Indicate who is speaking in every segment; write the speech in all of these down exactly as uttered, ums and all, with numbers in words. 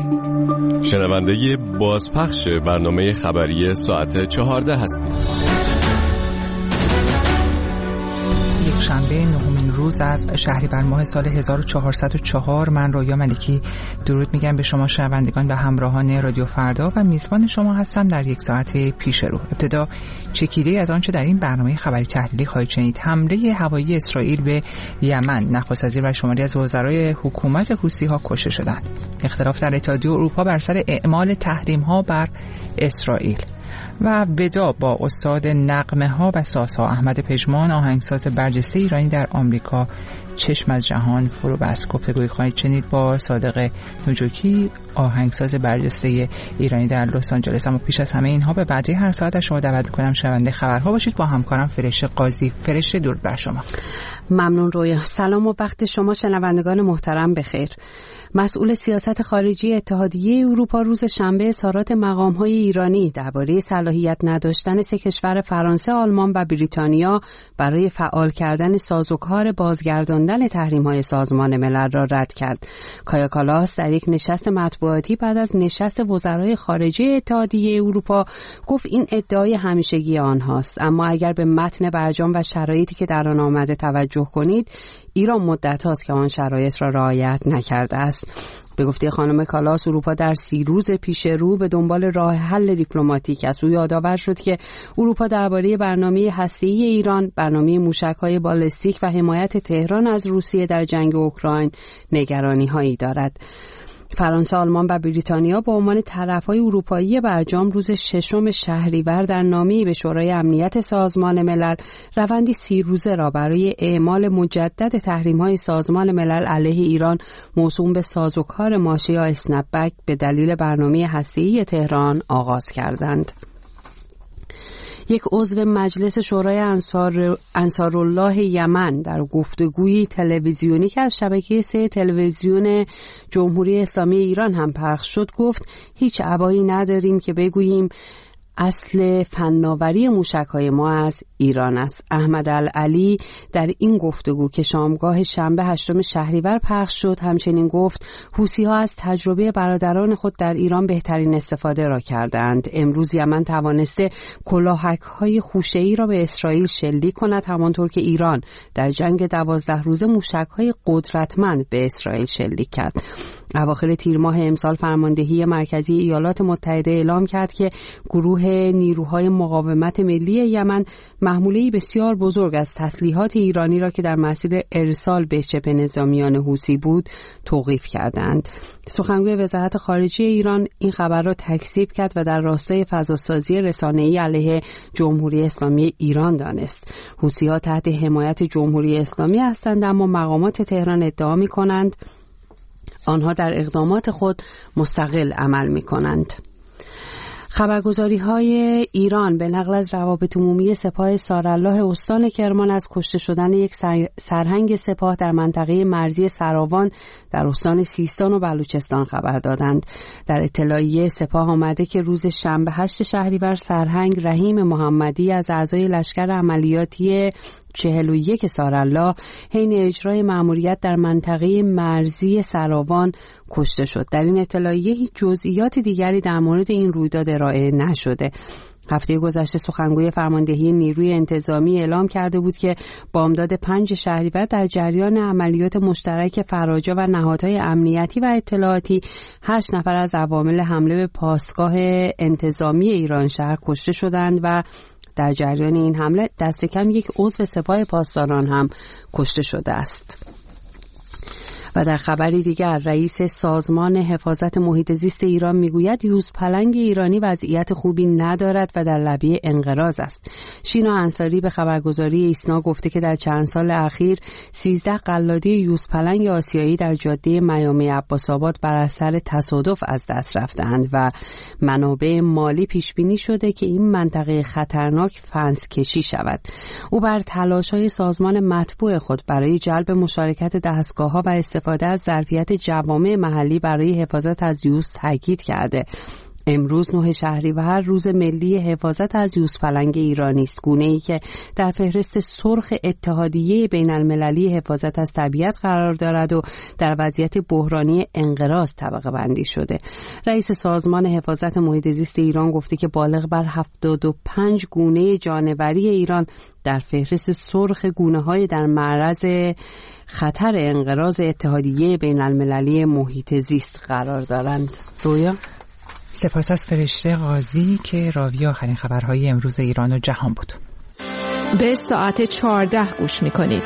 Speaker 1: شنونده بازپخش برنامه خبری ساعت چهارده هستید.
Speaker 2: یک شنبه نهمین روز از شهریور ماه سال هزار و چهارصد و چهار، من رویا ملکی درود میگم به شما شنوندگان و همراهان رادیو فردا و میزبان شما هستم در یک ساعت پیش رو. ابتدا چکیده از آنچه در این برنامه خبری تحلیلی خواهید شنید. حمله هوایی اسرائیل به یمن، نخست وزیر و شماری از وزرای حکومت حوثی‌ها کشته شدند. اختلاف در اتحادیه اروپا بر سر اعمال تحریم‌ها بر اسرائیل. و ودا با استاد نغمه ها و سازها احمد پژمان، آهنگساز برجسته ایرانی در آمریکا، چشم از جهان فرو بست. گفتگوی خواهید شنید با صادق نجوکی، آهنگساز برجسته ایرانی در لس آنجلس. اما پیش از همه اینها به بعدی هر ساعت از شما دعوت می‌کنم شنونده خبرها باشید با همکارم فرشته قاضی. فرشته، درود بر شما.
Speaker 3: ممنون رویا. سلام و وقت شما شنوندگان محترم بخیر. مسئول سیاست خارجی اتحادیه اروپا روز شنبه اظهارات مقام‌های ایرانی درباره صلاحیت نداشتن سه کشور فرانسه، آلمان و بریتانیا برای فعال کردن سازوکار بازگرداندن تحریم‌های سازمان ملل را رد کرد. کایا کالاس در یک نشست مطبوعاتی بعد از نشست وزرای خارجه اتحادیه اروپا گفت این ادعای همیشگی آنهاست، اما اگر به متن برجام و شرایطی که در آن آمده توجه کنید، ایران مدت هاست که آن شرایط را رعایت نکرده است. به گفته خانم کالاس، اروپا در سی روز پیش رو به دنبال راه حل دیپلماتیک است. او یادآور شد که اروپا درباره برنامه هسته‌ای ایران، برنامه موشک‌های بالستیک و حمایت تهران از روسیه در جنگ اوکراین نگرانی‌هایی دارد. فرانسه، آلمان و بریتانیا به عنوان طرف‌های اروپایی برجام روز ششم شهریور در نامه‌ای به شورای امنیت سازمان ملل روندی سی روزه را برای اعمال مجدد تحریم‌های سازمان ملل علیه ایران موسوم به سازوکار ماشه یا اسنپ بک به دلیل برنامه هسته‌ای تهران آغاز کردند. یک عضو مجلس شورای انصار انصارالله یمن در گفتگویی تلویزیونی که از شبکه سه تلویزیون جمهوری اسلامی ایران هم پخش شد گفت هیچ ابایی نداریم که بگوییم اصل فناوری موشک‌های ما از ایران است. احمد العلی در این گفتگو که شامگاه شنبه هشتم شهریور پخش شد همچنین گفت حوثی‌ها از تجربه برادران خود در ایران بهترین استفاده را کردند. امروز یمن توانسته کلاهک‌های خوشه‌ای را به اسرائیل شلیک کند، همانطور که ایران در جنگ دوازده روزه موشک‌های قدرتمند به اسرائیل شلیک کرد. اواخر تیر ماه امسال فرماندهی مرکزی ایالات متحده اعلام کرد که گروه نیروهای مقاومت ملی یمن محموله‌ای بسیار بزرگ از تسلیحات ایرانی را که در مسیر ارسال به جبهه نظامیان حوثی بود توقیف کردند. سخنگوی وزارت خارجه ایران این خبر را تکذیب کرد و در راستای فضاسازی رسانه‌ای علیه جمهوری اسلامی ایران دانست. حوثی‌ها تحت حمایت جمهوری اسلامی هستند، اما مقامات تهران ادعا می‌کنند آنها در اقدامات خود مستقل عمل می‌کنند. خبرگزاری‌های ایران به نقل از روابط عمومی سپاه سارالله استان کرمان از کشته شدن یک سرهنگ سپاه در منطقه مرزی سراوان در استان سیستان و بلوچستان خبر دادند. در اطلاعیه سپاه آمده که روز شنبه هشت شهریور سرهنگ رحیم محمدی از اعضای لشکر عملیاتی چهل و یک سارالله حین اجرای مأموریت در منطقه مرزی سراوان کشته شد. در این اطلاعیه هیچ جزئیات دیگری در مورد این رویداد ارائه نشده. هفته گذشته سخنگوی فرماندهی نیروی انتظامی اعلام کرده بود که بامداد پنج شهریور در جریان عملیات مشترک فراجا و نهادهای امنیتی و اطلاعاتی هشت نفر از عوامل حمله به پاسگاه انتظامی ایران شهر کشته شدند و در جریان این حمله دست کم یک عضو سپاه پاسداران هم کشته شده است. و در خبری دیگر رئیس سازمان حفاظت محیط زیست ایران میگوید یوز پلنگ ایرانی وضعیت خوبی ندارد و در لبه انقراض است. شینا انصاری به خبرگزاری ایسنا گفته که در چند سال اخیر سیزده قلاده یوز پلنگ آسیایی در جاده میامی عباس‌آباد بر اثر تصادف از دست رفتند و منابع مالی پیش بینی شده که این منطقه خطرناک فنس کشی شود. او بر تلاش‌های سازمان مطبوع خود برای جلب مشارکت دستگاه‌ها و استفاده از ظرفیت جوامع محلی برای حفاظت از یوز تاکید کرده. امروز نه شهریور روز ملی حفاظت از یوزپلنگ ایرانی است، گونه‌ای که در فهرست سرخ اتحادیه بین المللی حفاظت از طبیعت قرار دارد و در وضعیت بحرانی انقراض طبقه بندی شده. رئیس سازمان حفاظت محیط زیست ایران گفته که بالغ بر هفتاد و پنج گونه جانوری ایران در فهرست سرخ گونه‌های در معرض خطر انقراض اتحادیه بین المللی محیط زیست قرار دارند. رویا؟
Speaker 2: سپاس از فرشته قاضی که راوی آخرین خبرهای امروز ایران و جهان بود.
Speaker 4: به ساعت چهارده گوش می‌کنید.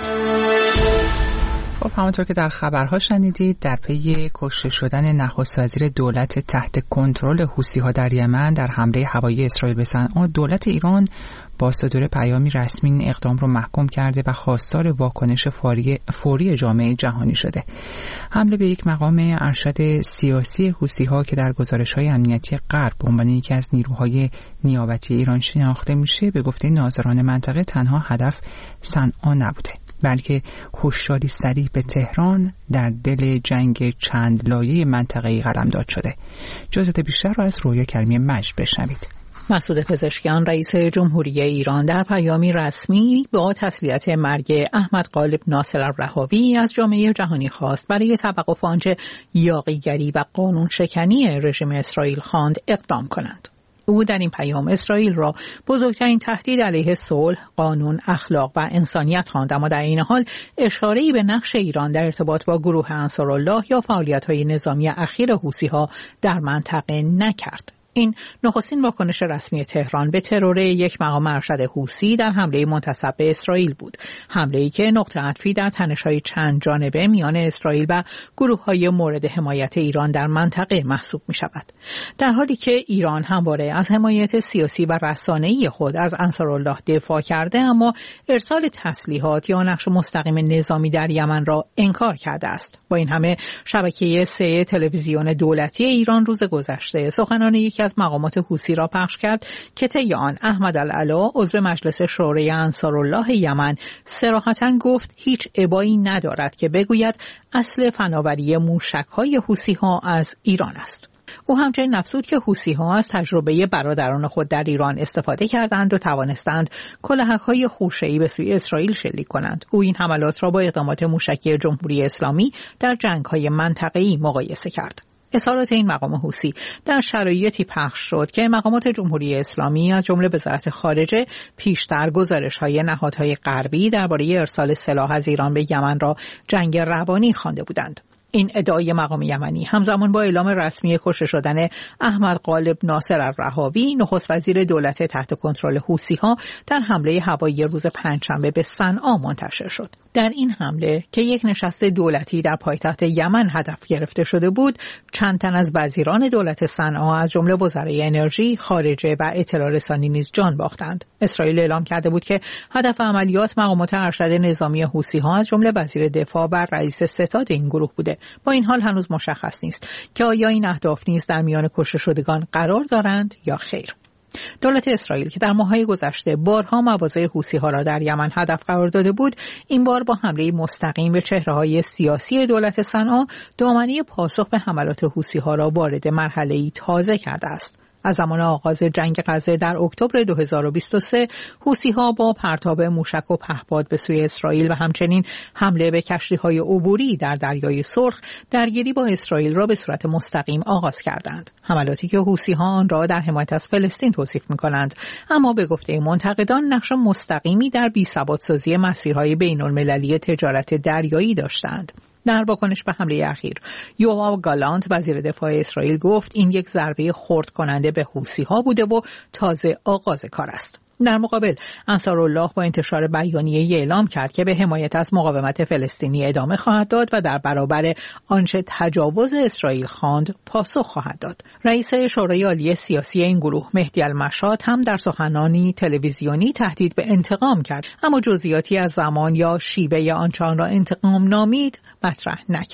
Speaker 2: خب همونطور که در خبرها شنیدید، در پی کشته شدن نخست وزیر دولت تحت کنترل حوثی‌ها در یمن در حمله هوایی اسرائیل به صنعا، دولت ایران با صدور پیامی رسمی این اقدام رو محکوم کرده و خواستار واکنش فوری فوری جامعه جهانی شده. حمله به یک مقام ارشد سیاسی حوثی‌ها که در گزارش‌های امنیتی غرب به عنوان یکی از نیروهای نیابتی ایران شناخته میشه، به گفته ناظران منطقه تنها هدف صنعا نبوده، بلکه هشداری صریح به تهران در دل جنگ چند لایه منطقه‌ای قلمداد شده. جزئیات بیشتر را از رویا کریمی مجد بشنوید.
Speaker 5: مسعود پزشکیان رئیس جمهوری ایران در پیامی رسمی با تسلیت مرگ احمد غالب ناصر الرهاوی از جامعه جهانی خواست برای توقف آنچه یاغیگری و قانون شکنی رژیم اسرائیل خواند اقدام کنند. او در این پیام اسرائیل را بزرگترین تهدید علیه صلح، قانون، اخلاق و انسانیت خواند، اما در این حال اشاره‌ای به نقش ایران در ارتباط با گروه انصارالله یا فعالیت‌های نظامی اخیر حوثی‌ها در منطقه نکرد. این نخستین واکنش رسمی تهران به ترور یک مقام ارشد حوثی در حمله منتسب به اسرائیل بود. حمله‌ای که نقطه عطفی در تنش‌های چند جانبه میان اسرائیل و گروه‌های مورد حمایت ایران در منطقه محسوب می‌شود. در حالی که ایران همواره از حمایت سیاسی و رسانه‌ای خود از انصارالله دفاع کرده، اما ارسال تسلیحات یا نقش مستقیم نظامی در یمن را انکار کرده است. با این همه شبکه سه تلویزیون دولتی ایران روز گذشته سخنان یکی از مقامات حوثی را پخش کرد که طی آن احمد العلا عضو مجلس شورای انصارالله یمن صراحتاً گفت هیچ ابایی ندارد که بگوید اصل فناوری موشک‌های حوثی‌ها از ایران است. او همچنین افزود که حوثی‌ها از تجربه برادران خود در ایران استفاده کردند و توانستند کلاهک‌های خوشه‌ای به سوی اسرائیل شلیک کنند. او این حملات را با اقدامات موشکی جمهوری اسلامی در جنگ‌های منطقه‌ای مقایسه کرد. اظهارات این مقام حوثی در شرایطی پخش شد که مقامات جمهوری اسلامی از جمله وزارت خارجه پیشتر گزارش‌های نهادهای غربی درباره ارسال سلاح از ایران به یمن را جنگ روانی خوانده بودند. این ادعای مقام یمنی همزمان با اعلام رسمی کشته شدن احمد غالب ناصر الرهاوی، نخست وزیر دولت تحت کنترل حوثی‌ها، در حمله هوایی روز پنجشنبه به صنعا منتشر شد. در این حمله که یک نشست دولتی در پایتخت یمن هدف گرفته شده بود، چند تن از وزیران دولت صنعا از جمله وزرای انرژی، خارجه و اطلاع رسانی نیز جان باختند. اسرائیل اعلام کرده بود که هدف عملیات مقامات ارشد نظامی حوثی‌ها از جمله وزیر دفاع و رئیس ستاد این گروه بوده. با این حال هنوز مشخص نیست که آیا این اهداف نیز در میان کشته شدگان قرار دارند یا خیر. دولت اسرائیل که در ماه‌های گذشته بارها مواضع حوثی‌ها را در یمن هدف قرار داده بود، این بار با حمله مستقیم به چهره‌های سیاسی دولت صنعا دامنه پاسخ به حملات حوثی‌ها را وارد مرحله‌ای تازه کرده است. از زمان آغاز جنگ غزه در اکتبر دو هزار و بیست و سه، حوثی‌ها با پرتاب موشک و پهپاد به سوی اسرائیل و همچنین حمله به کشتی‌های عبوری در دریای سرخ، درگیری با اسرائیل را به صورت مستقیم آغاز کردند. حملاتی که حوثی‌ها آن را در حمایت از فلسطین توصیف می‌کنند، اما به گفته منتقدان نقش مستقیمی در بی‌ثبات‌سازی مسیرهای بین‌المللی تجارت دریایی داشتند. در واکنش به حمله اخیر، یوآو گالانت وزیر دفاع اسرائیل گفت این یک ضربه خرد کننده به حوثی‌ها بوده و تازه آغاز کار است. در مقابل انصارالله با انتشار بیانیه‌ای اعلام کرد که به حمایت از مقاومت فلسطینی ادامه خواهد داد و در برابر آنچه تجاوز اسرائیل خواند پاسخ خواهد داد. رئیس شورای عالی سیاسی این گروه مهدی المشاط هم در سخنرانی تلویزیونی تهدید به انتقام کرد، اما جزئیاتی از زمان یا شیوه آنچه آن را انتقام نامید مطرح نکرد.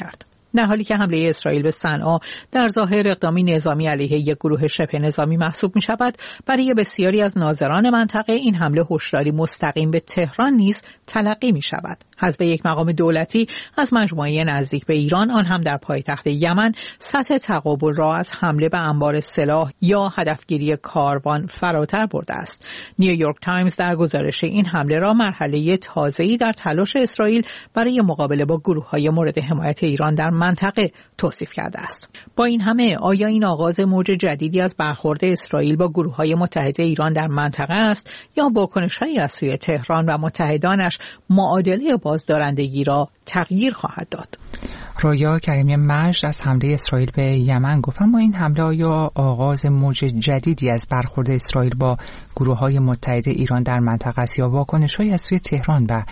Speaker 5: در حالی که حمله اسرائیل به صنعا در ظاهر اقدامی نظامی علیه یک گروه شبه نظامی محسوب می شود، برای بسیاری از ناظران منطقه این حمله هشداری مستقیم به تهران نیز تلقی می شود. حسب یک مقام دولتی از مجموعه نزدیک به ایران، آن هم در پایتخت یمن، سطح تقابل را از حمله به انبار سلاح یا هدفگیری کاروان فراتر برده است. نیویورک تایمز در گزارش این حمله را مرحله تازه‌ای در تلاش اسرائیل برای مقابله با گروه‌های مورد حمایت ایران در منطقه توصیف کرده است. با این همه، آیا این آغاز موج جدیدی از برخورد اسرائیل با گروه‌های متحد ایران در منطقه است یا واکنش‌هایی از سوی تهران و متحدانش معادله بازدارندگی را تغییر خواهد داد؟
Speaker 2: رویا کریمی مجد از حمله اسرائیل به یمن گفت اما این حمله آیا آغاز موج جدیدی از برخورد اسرائیل با گروه‌های متحد ایران در منطقه است یا واکنش‌هایی از سوی تهران و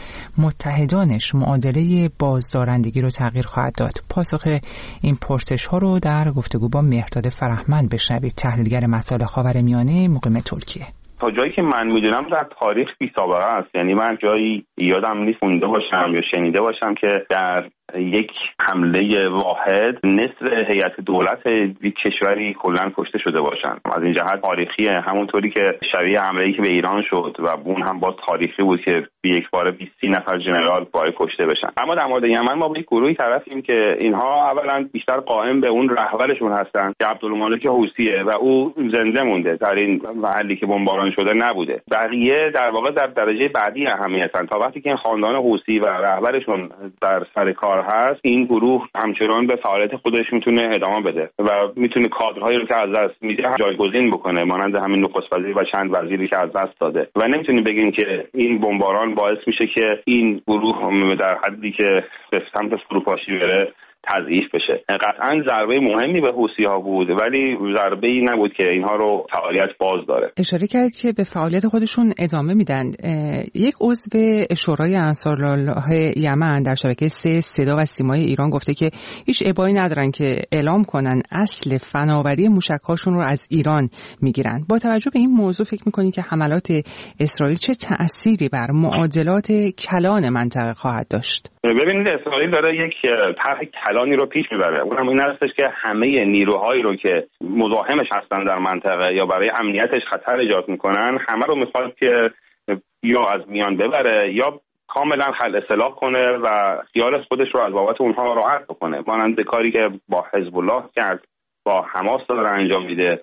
Speaker 2: متحدانش معادله بازدارندگی را تغییر خواهد داد؟ پاسخ این پرسش‌ها رو در گفتگو با مهرداد فرهمند بشنوید، تحلیلگر مسائل خاورمیانه مقیم ترکیه.
Speaker 6: تا جایی که من میدونم در تاریخ بی سابقه است. یعنی من جایی یادم نیست خونده باشم یا شنیده باشم که در یک حمله واحد نصف هیئت دولت یک کشوری کلاً کشته شده باشن. از این جهت تاریخیه، همونطوری که شبیه حمله‌ای که به ایران شد و اون هم باز تاریخی بود که به یک بار بیست نفر ژنرال باید کشته بشن. اما در مورد یمن ما با یک گروهی طرفیم که اینها اولا بیشتر قائم به اون رهبرشون هستن که عبدالمالک حوثیه و او زنده مونده، در این محلی که بمباران شده نبوده. بقیه در واقع در درجه بعدی اهمیتن. تا وقتی که این خاندان حوثی و رهبرشون در سر کار هست، این گروه همچنان به فعالیت خودش میتونه ادامه بده و میتونه کادرهایی رو که از دست میده جایگزین بکنه، مانند همین نخست وزیر و چند وزیری که از دست داده. و نمیتونیم بگیم که این بمباران باعث میشه که این گروه در حدی که به سمت فروپاشی بره تضعیف بشه. قطعاً ضربه مهمی به حوثی‌ها بود، ولی ضربه‌ای نبود که اینها رو فعالیت باز داره.
Speaker 2: اشاره کردید که به فعالیت خودشون ادامه میدن. یک عضو شورای انصارالله یمن در شبکه سه صدا و سیمای ایران گفته که هیچ ابایی ندارن که اعلام کنن اصل فناوری موشک‌هاشون رو از ایران میگیرن. با توجه به این موضوع فکر می‌کنید که حملات اسرائیل چه تأثیری بر معادلات کلان منطقه خواهد داشت؟
Speaker 6: ببینید، اسرائیل داره یک طرح کلانی رو پیش میبره. اونم این هستش که همه نیروهایی رو که مزاحمش هستن در منطقه یا برای امنیتش خطر ایجاد میکنن، همه رو میخواد که یا از میان ببره یا کاملا خلع اصلاح کنه و خیال خودش رو از بابت اونها راحت بکنه. مانند کاری که با حزب الله کرد، با حماس داره انجام میده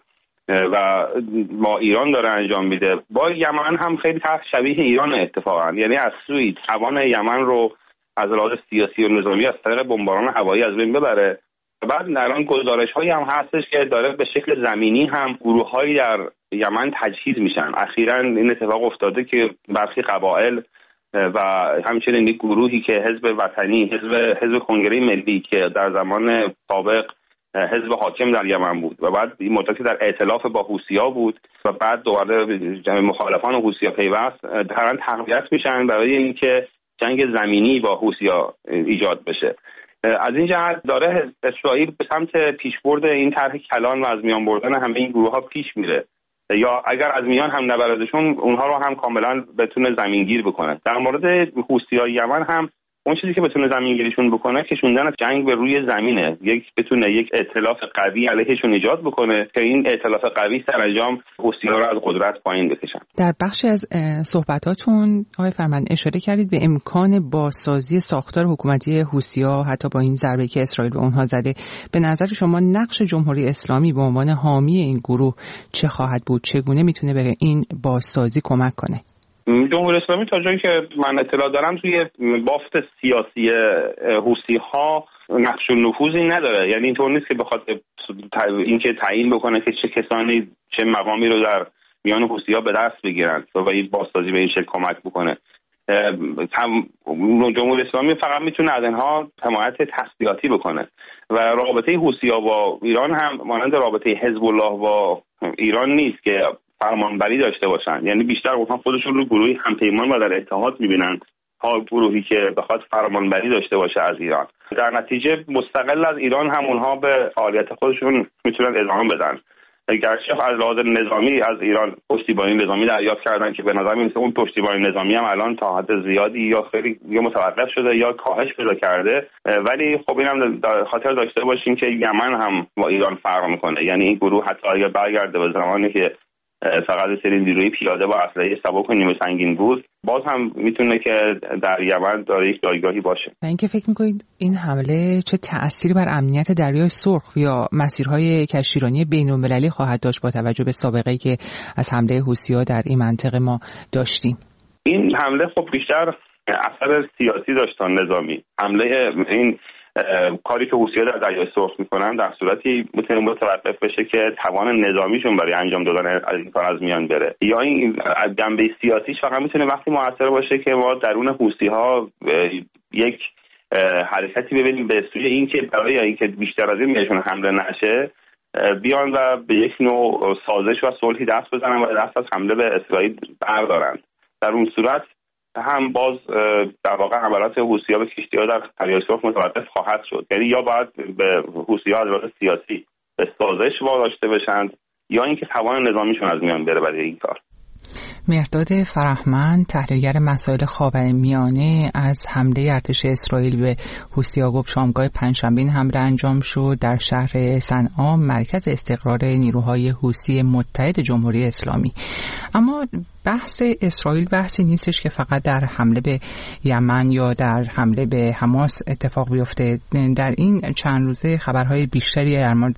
Speaker 6: و با ایران داره انجام میده. با یمن هم خیلی طرح شبیه ایران اتفاقا. یعنی از سوی توان یمن رو از لحاظ سیاسی و نظامی از طریق بمباران هوایی از بین ببره. بعد در آن گزارش‌هایی هم هستش که داره به شکل زمینی هم گروه‌هایی در یمن تجهیز میشن. اخیراً این اتفاق افتاده که برخی قبایل و همچنین یک گروهی که حزب وطنی، حزب حزب کنگره ملی که در زمان سابق حزب حاکم در یمن بود و بعد این مدتی در ائتلاف با حوثی‌ها بود و بعد دوباره مخالفان حوثی‌ها پیوست، دارن تقویت میشن برای اینکه جنگ زمینی با حوثی‌ها ایجاد بشه. از این جهت داره اسرائیل به سمت پیشبرد این طرح کلان و از میان بردن همه این گروه‌ها پیش میره، یا اگر از میان هم نبردشون اونها رو هم کاملا بتونه زمینگیر بکنه. در مورد حوثی‌های یمن هم اون چیزی که بتونه زمینگیریشون بکنه کشوندن جنگ به روی زمینه، یک بتونه یک ائتلاف قوی علیهشون ایجاد بکنه که این ائتلاف قوی سرانجام حوثی‌ها رو از قدرت پایین بکشن.
Speaker 2: در بخشی از صحبتاتون آقای فرهمند اشاره کردید به امکان بازسازی ساختار حکومتی حوثی‌ها حتی با این ضربه‌ای که اسرائیل به اونها زده. به نظر شما نقش جمهوری اسلامی به عنوان حامی این گروه چه خواهد بود؟ چگونه میتونه به این بازسازی کمک کنه؟
Speaker 6: جمهوری اسلامی تا جایی که من اطلاع دارم توی بافت سیاسی حوثی‌ها نقش و نفوذی نداره. یعنی اینطور نیست که بخواد اینکه تعیین بکنه که چه کسانی چه مقامی رو در میان حوثی‌ها به دست بگیرن و این بازسازی به این شکل کمک بکنه. جمهوری اسلامی فقط میتونه از اینها حمایت تسلیحاتی بکنه و رابطه حوثی‌ها با ایران هم مانند رابطه حزب الله با ایران نیست که فرمانبری داشته باشن. یعنی بیشتر اونها خودشون رو گروهی همپیمان و در اتحاد میبینن تا گروهی که بخواد فرمانبری داشته باشه از ایران. در نتیجه مستقل از ایران هم اونها به فعالیت خودشون میتونن ادامه بدن گرچه از لحاظ نظامی از ایران پشتیبانی نظامی دریافت کردن که به نظر میاد اون پشتیبانی نظامی هم الان تا حد زیادی یا خیلی یا متوقف شده یا کاهش پیدا کرده، ولی خب اینم در خاطر داشته باشیم که یمن هم با ایران فرق میکنه. یعنی این گروه حتی اگه برگرده به زمانی که فقط سری نیروی پیاده با اسلحه سبک و نیمه سنگین بود، باز هم میتونه که در یمن داره یک جایگاهی باشه.
Speaker 2: و اینکه فکر میکنید این حمله چه تأثیری بر امنیت دریای سرخ یا مسیرهای کشتیرانی بین‌المللی خواهد داشت با توجه به سابقه‌ای که از حمله حوثی‌ها در این منطقه ما داشتیم؟
Speaker 6: این حمله خب بیشتر اثر سیاسی داشت تا نظامی. حمله این کاری که حوثی‌ها در دریای سرخ میکنن در صورتی میتونه متوقف بشه که توان نظامیشون برای انجام دادن از این کار از میان بره، یا این جنبه سیاسیش فقط میتونه وقتی موثر باشه که ما درون حوثی‌ها یک حرکتی ببینیم به سوی این که برای اینکه بیشتر از این بهشون حمله نشه بیان و به یک نوع سازش و صلحی دست بزنن و دست از حمله به اسرائیل بردارن. در اون صورت هم باز در واقع حملات حوثی‌ها به کشتی‌ها در دریای سرخ متوقف خواهد شد. یعنی یا باید به حوثی‌ها از لحاظ سیاسی به سازش واداشته بشن یا اینکه توان نظامیشون از میان بره برای این کار.
Speaker 2: مهرداد فرهمند، تحلیلگر مسائل خاورمیانه، از حمله ارتش اسرائیل به حوثی‌ها گفت شامگاه پنجشنبه این حمله انجام شد در شهر صنعا، مرکز استقرار نیروهای حوثی متحد جمهوری اسلامی. اما بحث اسرائیل بحثی نیستش که فقط در حمله به یمن یا در حمله به حماس اتفاق بیفته. در این چند روزه خبرهای بیشتری در مورد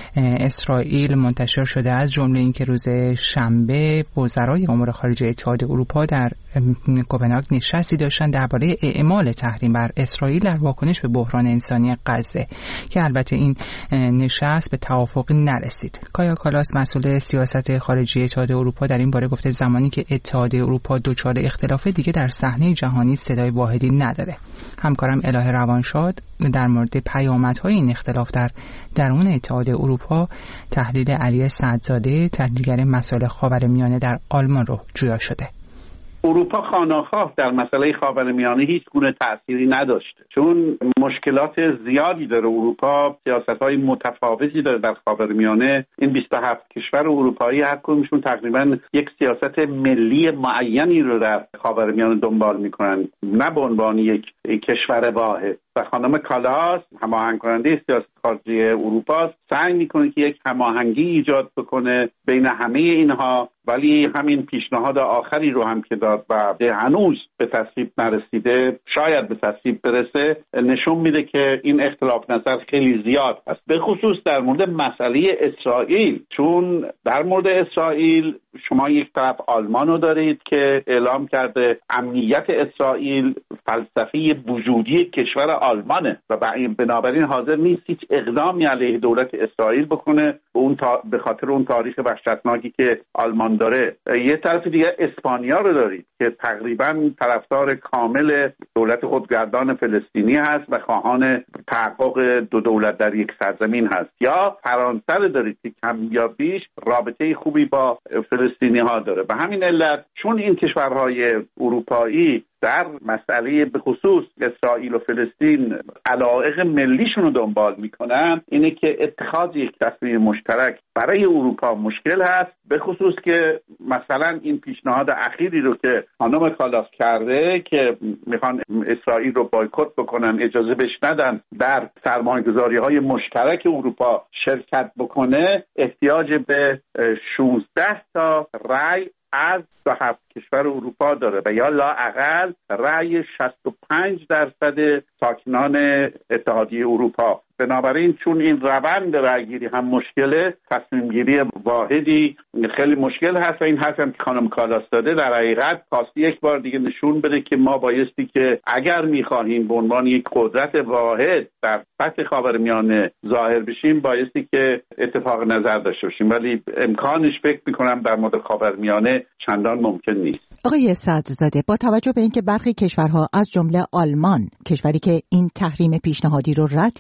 Speaker 2: اسرائیل منتشر شده، از جمله اینکه روز شنبه وزرای امور خارجه اتحادیه اروپا در کوپنهاگ نشستی داشتن درباره اعمال تحریم بر اسرائیل در واکنش به بحران انسانی غزه که البته این نشست به توافقی نرسید. کایا کالاس، مسئول سیاست خارجی اتحادیه اروپا، در این باره گفته زمانی که اتحادیه اروپا دچار اختلاف دیگه در صحنه جهانی صدای واحدی نداره. همکارم الهه روانشاد در مورد پیامدهای این اختلاف در درون اتحادیه اروپا تحلیل علی سعدزاده، تحلیلگر مسائل خاورمیانه در آلمان رو جویا شده.
Speaker 7: اروپا خانه‌خواه در مسئله خاورمیانه هیچ گونه تأثیری نداشته، چون مشکلات زیادی داره اروپا، سیاست‌های متفاوتی داره در خاورمیانه. این بیست و هفت کشور اروپایی هر کدومشون تقریبا یک سیاست ملی معینی رو در خاورمیانه دنبال میکنن، نه به عنوان یک کشور واحد. و خانم کالاس، هماهنگ کننده سیاست خارجی اروپا، سعی میکنه که یک هماهنگی ایجاد بکنه بین همه اینها، ولی همین پیشنهاد آخری رو هم که داد و هنوز به تصویب نرسیده، شاید به تصویب برسه، نشون میده که این اختلاف نظر خیلی زیاد است، به خصوص در مورد مسئله اسرائیل. چون در مورد اسرائیل شما یک طرف آلمان رو دارید که اعلام کرده امنیت اسرائیل فلسفه وجودی کشور آلمانه و بنابراین حاضر نیست هیچ اقدامی علیه دولت اسرائیل بکنه اون تا به خاطر اون تاریخ وحشتناکی که آلمان داره. یه طرف دیگه اسپانیا رو دارید که تقریبا طرفدار کامل دولت خودگردان فلسطینی هست و خواهان تحقق دو دولت در یک سرزمین هست. یا فرانسه رو دارید که کم یا بیش رابطه خوبی با فلسطینی ها داره. به همین علت چون این کشورهای اروپایی در مسئله به خصوص اسرائیل و فلسطین علایق ملیشون رو دنبال میکنن، اینه که اتخاذ یک تصمیم مشترک برای اروپا مشکل هست، به خصوص که مثلا این پیشنهاد اخیری رو که خانم کالاس کرده که میخوان اسرائیل رو بایکوت بکنن، اجازه بهش ندن در سرمایه‌گذاری‌های مشترک اروپا شرکت بکنه، احتیاج به شانزده تا رأی از دو هفت کشور اروپا داره و یا لااقل رأی شصت و پنج درصد ساکنان اتحادیه اروپا. بنابراین چون این روند رأیگیری هم مشکله، تصمیم گیری واحدی خیلی مشکل هست و این حرف هم که خانم کالاس داده در حقیقت خواستی یک بار دیگه نشون بده که ما بایستی که اگر میخواهیم به عنوان یک قدرت واحد در سطح خاورمیانه ظاهر بشیم، بایستی که اتفاق نظر داشته باشیم، ولی امکانش فکر میکنم در مورد خاورمیانه چندان ممکن نیست.
Speaker 8: آقای سعدزاده، با توجه به اینکه برخی کشورها از جمله آلمان، کشوری که این تحریم پیشنهادی رو رد کرده،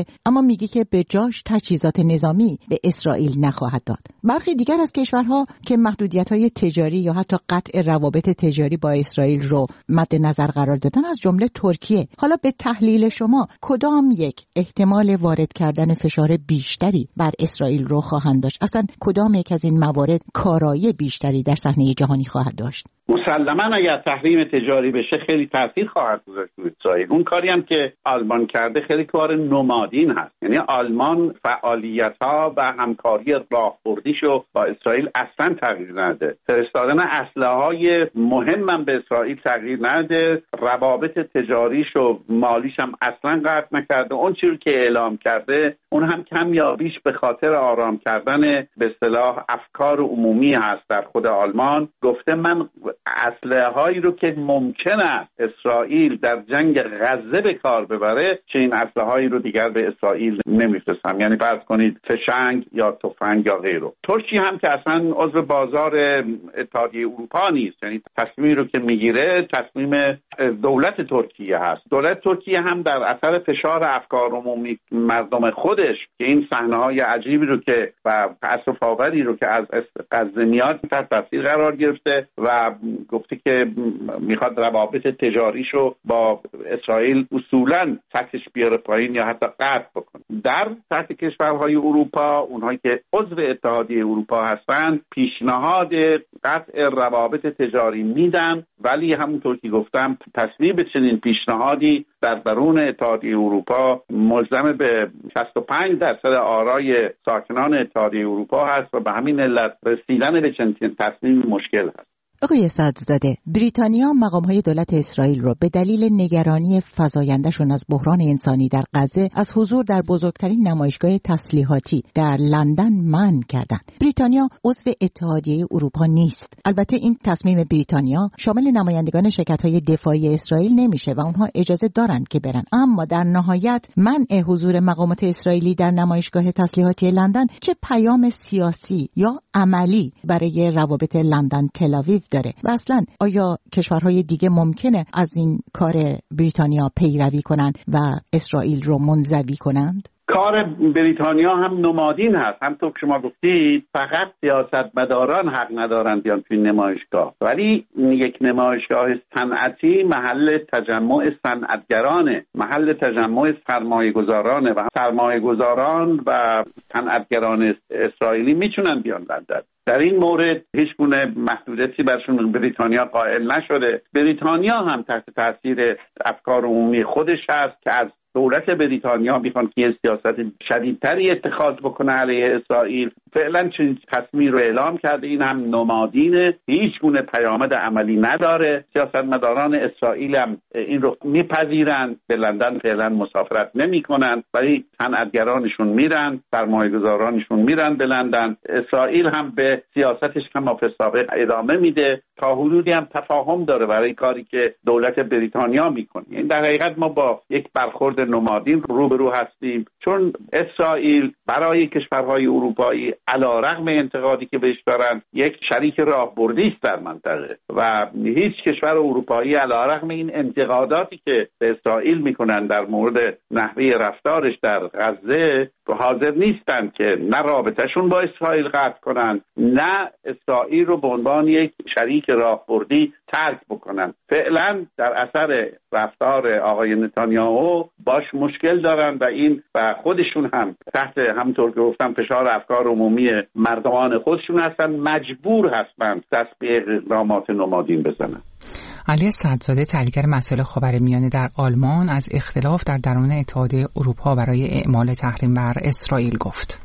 Speaker 8: اما میگه که به جاش تجهیزات نظامی به اسرائیل نخواهد داد. برخی دیگر از کشورها که محدودیت‌های تجاری یا حتی قطع روابط تجاری با اسرائیل رو مد نظر قرار دادن، از جمله ترکیه. حالا به تحلیل شما کدام یک احتمال وارد کردن فشار بیشتری بر اسرائیل رو خواهند داشت؟ اصلا کدام یک از این موارد کارایی بیشتری در صحنه جهانی خواهد داشت؟
Speaker 7: مسلماً اگر تحریم تجاری بشه خیلی تاثیر خواهد گذاشت روی اسرائیل. اون کاری هم که آلمان کرده خیلی کار نمادین هست، یعنی آلمان فعالیت‌ها و همکاری راهبردیشو با اسرائیل اصلا تغییر نده، فرستادن اسلحه‌های مهم هم به اسرائیل تغییر نده، روابط تجاریش و مالیش هم اصلا قطع نکرده. اون چیزی که اعلام کرده اون هم کمیابیش به خاطر آرام کردن به اصطلاح افکار عمومی هست در خود آلمان. گفته من اسلحه‌هایی رو که ممکن است اسرائیل در جنگ غزه به کار ببره، چه این اسلحه‌هایی رو دیگر به اسرائیل نمیفرستم، یعنی فرض کنید فشنگ یا تفنگ یا غیره. ترکیه هم که اصلا عضو بازار اتحادیه اروپا نیست، یعنی تصمیمی رو که میگیره تصمیم دولت ترکیه هست. دولت ترکیه هم در اثر فشار افکار عمومی مردم خودش که این صحنه‌های عجیبی رو که و تأسف آوری رو که از غزه میاد تحت تاثیر قرار گرفته و گفته که میخواد روابط تجاریشو با اسرائیل اصولاً سطحش بیاره پایین یا حتی قطع بکنه. در سطح کشورهای اروپا، اونهایی که عضو اتحادیه اروپا هستن، پیشنهاد قطع روابط تجاری میدن، ولی همونطور که گفتم تصویب چنین پیشنهادی در درون اتحادیه اروپا ملزم به شصت و پنج درصد آرای ساکنان اتحادیه اروپا هست و به همین علت رسیدن به چنین تصمیمی مشکل هست.
Speaker 8: آقای سعدزاده، بریتانیا مقام‌های دولت اسرائیل را به دلیل نگرانی فزاینده‌شون از بحران انسانی در غزه از حضور در بزرگترین نمایشگاه تسلیحاتی در لندن منع کردند. بریتانیا عضو اتحادیه اروپا نیست. البته این تصمیم بریتانیا شامل نمایندگان شرکت‌های دفاعی اسرائیل نمیشه و اونها اجازه دارند که برن، اما در نهایت منع حضور مقامات اسرائیلی در نمایشگاه تسلیحاتی لندن چه پیام سیاسی یا عملی برای روابط لندن تل‌آویو داره و اصلا آیا کشورهای دیگه ممکنه از این کار بریتانیا پیروی کنند و اسرائیل رو منزوی کنند؟
Speaker 7: کار بریتانیا هم نمادین هست، همونطور که شما گفتید. فقط سیاستمداران حق ندارند بیان توی نمایشگاه، ولی یک نمایشگاه صنعتی محل تجمع صنعتگرانه، محل تجمع سرمایه‌گذارانه و سرمایه‌گذاران و صنعتگران اسرائیلی میتونن بیان لندن. در این مورد هیچ گونه محدودیتی برشون بریتانیا قائل نشده. بریتانیا هم تحت تاثیر افکار عمومی خودش هست که از دولت بریتانیا میخوان که یه سیاست شدیدتری اتخاذ بکنه علیه اسرائیل. فعلا چنین تصمیمی رو اعلام کرده، این هم نمادینه، هیچ گونه پیامد عملی نداره. سیاستمداران اسرائیل هم این رو میپذیرن، به لندن فعلا مسافرت نمیکنن، ولی صنعتگرانشون میرن، سرمایه‌گذارانشون میرن به لندن. اسرائیل هم به سیاستش کما فی السابق ادامه میده، تا حدودی هم تفاهم داره برای کاری که دولت بریتانیا میکنه. این در حقیقت ما با یک برخورد نمادین روبرو هستیم، چون اسرائیل برای کشورهای اروپایی علیرغم انتقادی که بهش دارن یک شریک راهبردی است در منطقه و هیچ کشور اروپایی علیرغم این انتقاداتی که به اسرائیل میکنن در مورد نحوه رفتارش در غزه حاضر نیستن که نه رابطهشون با اسرائیل قطع کنن، نه اسرائیل رو به عنوان یک شریک راهبردی ترک بکنن. فعلا در اثر رفتار آقای نتانیاهو باش مشکل دارن و این و خودشون هم تحت همونطور که گفتم فشار افکار عمومی مردمان خودشون هستن، مجبور هستن دست به اقدامات نمادین بزنن.
Speaker 2: علی سعدزاده، تحلیلگر مسائل خاورمیانه در آلمان، از اختلاف در درون اتحادیه اروپا برای اعمال تحریم بر اسرائیل گفت.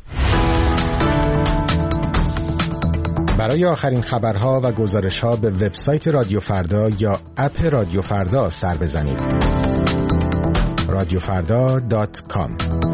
Speaker 9: برای آخرین خبرها و گزارش‌ها به وبسایت رادیو فردا یا اپ رادیو فردا سر بزنید. رادیو فردا دات کام.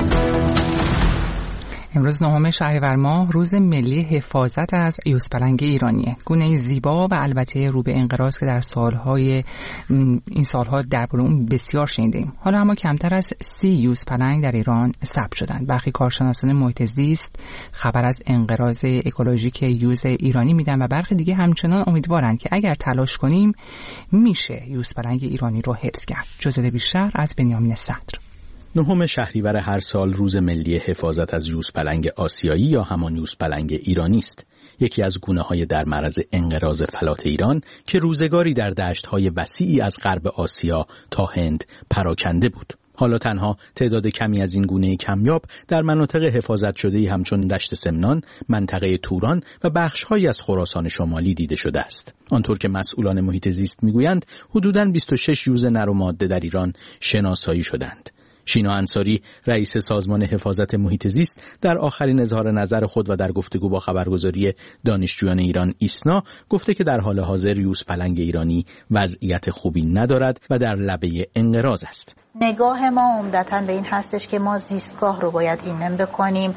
Speaker 2: امروز نهم شهریور ماه روز ملی حفاظت از یوزپلنگ ایرانیه، گونه‌ای زیبا و البته رو به انقراض که در سالهای این سالها درباره اون بسیار شنیدیم. حالا اما کمتر از سی یوزپلنگ در ایران ثبت شدند. برخی کارشناسان محیط زیست خبر از انقراض اکولوژیک یوز ایرانی میدن و برخی دیگه همچنان امیدوارن که اگر تلاش کنیم میشه یوزپلنگ ایرانی رو حفظ کرد. جزئیات بیشتر از بنیامین صدر.
Speaker 10: نهم شهریور هر سال روز ملی حفاظت از یوزپلنگ آسیایی یا همان یوزپلنگ ایرانی است. یکی از گونه‌های در معرض انقراض فلات ایران که روزگاری در دشت‌های وسیعی از غرب آسیا تا هند پراکنده بود. حالا تنها تعداد کمی از این گونه کمیاب در مناطق حفاظت شده‌ای همچون دشت سمنان، منطقه توران و بخش‌هایی از خراسان شمالی دیده شده است. آنطور که مسئولان محیط زیست می‌گویند، حدوداً بیست و شش یوز نر و ماده در ایران شناسایی شدند. شینا انصاری رئیس سازمان حفاظت محیط زیست در آخرین اظهار نظر خود و در گفتگو با خبرگزاری دانشجویان ایران ایسنا گفته که در حال حاضر یوزپلنگ ایرانی وضعیت خوبی ندارد و در لبه انقراض است.
Speaker 11: نگاه ما عمدتاً به این هستش که ما زیستگاه رو باید ایمن بکنیم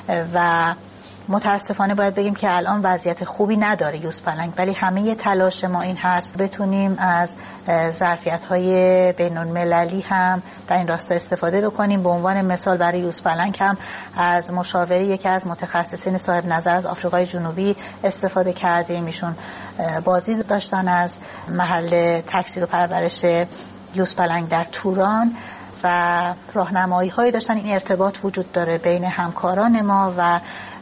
Speaker 11: و متاسفانه باید بگیم که الان وضعیت خوبی نداره یوزپلنگ، ولی همه تلاش ما این هست بتونیم از ظرفیت‌های بین‌المللی هم در این راستا استفاده بکنیم. به عنوان مثال برای یوزپلنگ هم از مشاوره یکی از متخصصین صاحب نظر از آفریقای جنوبی استفاده کردیم. ایشون بازی داشتن از محل تکثیر و پرورش یوزپلنگ در توران و راهنمایی هایی داشتن. این ارتباط وجود داره بین همکاران ما و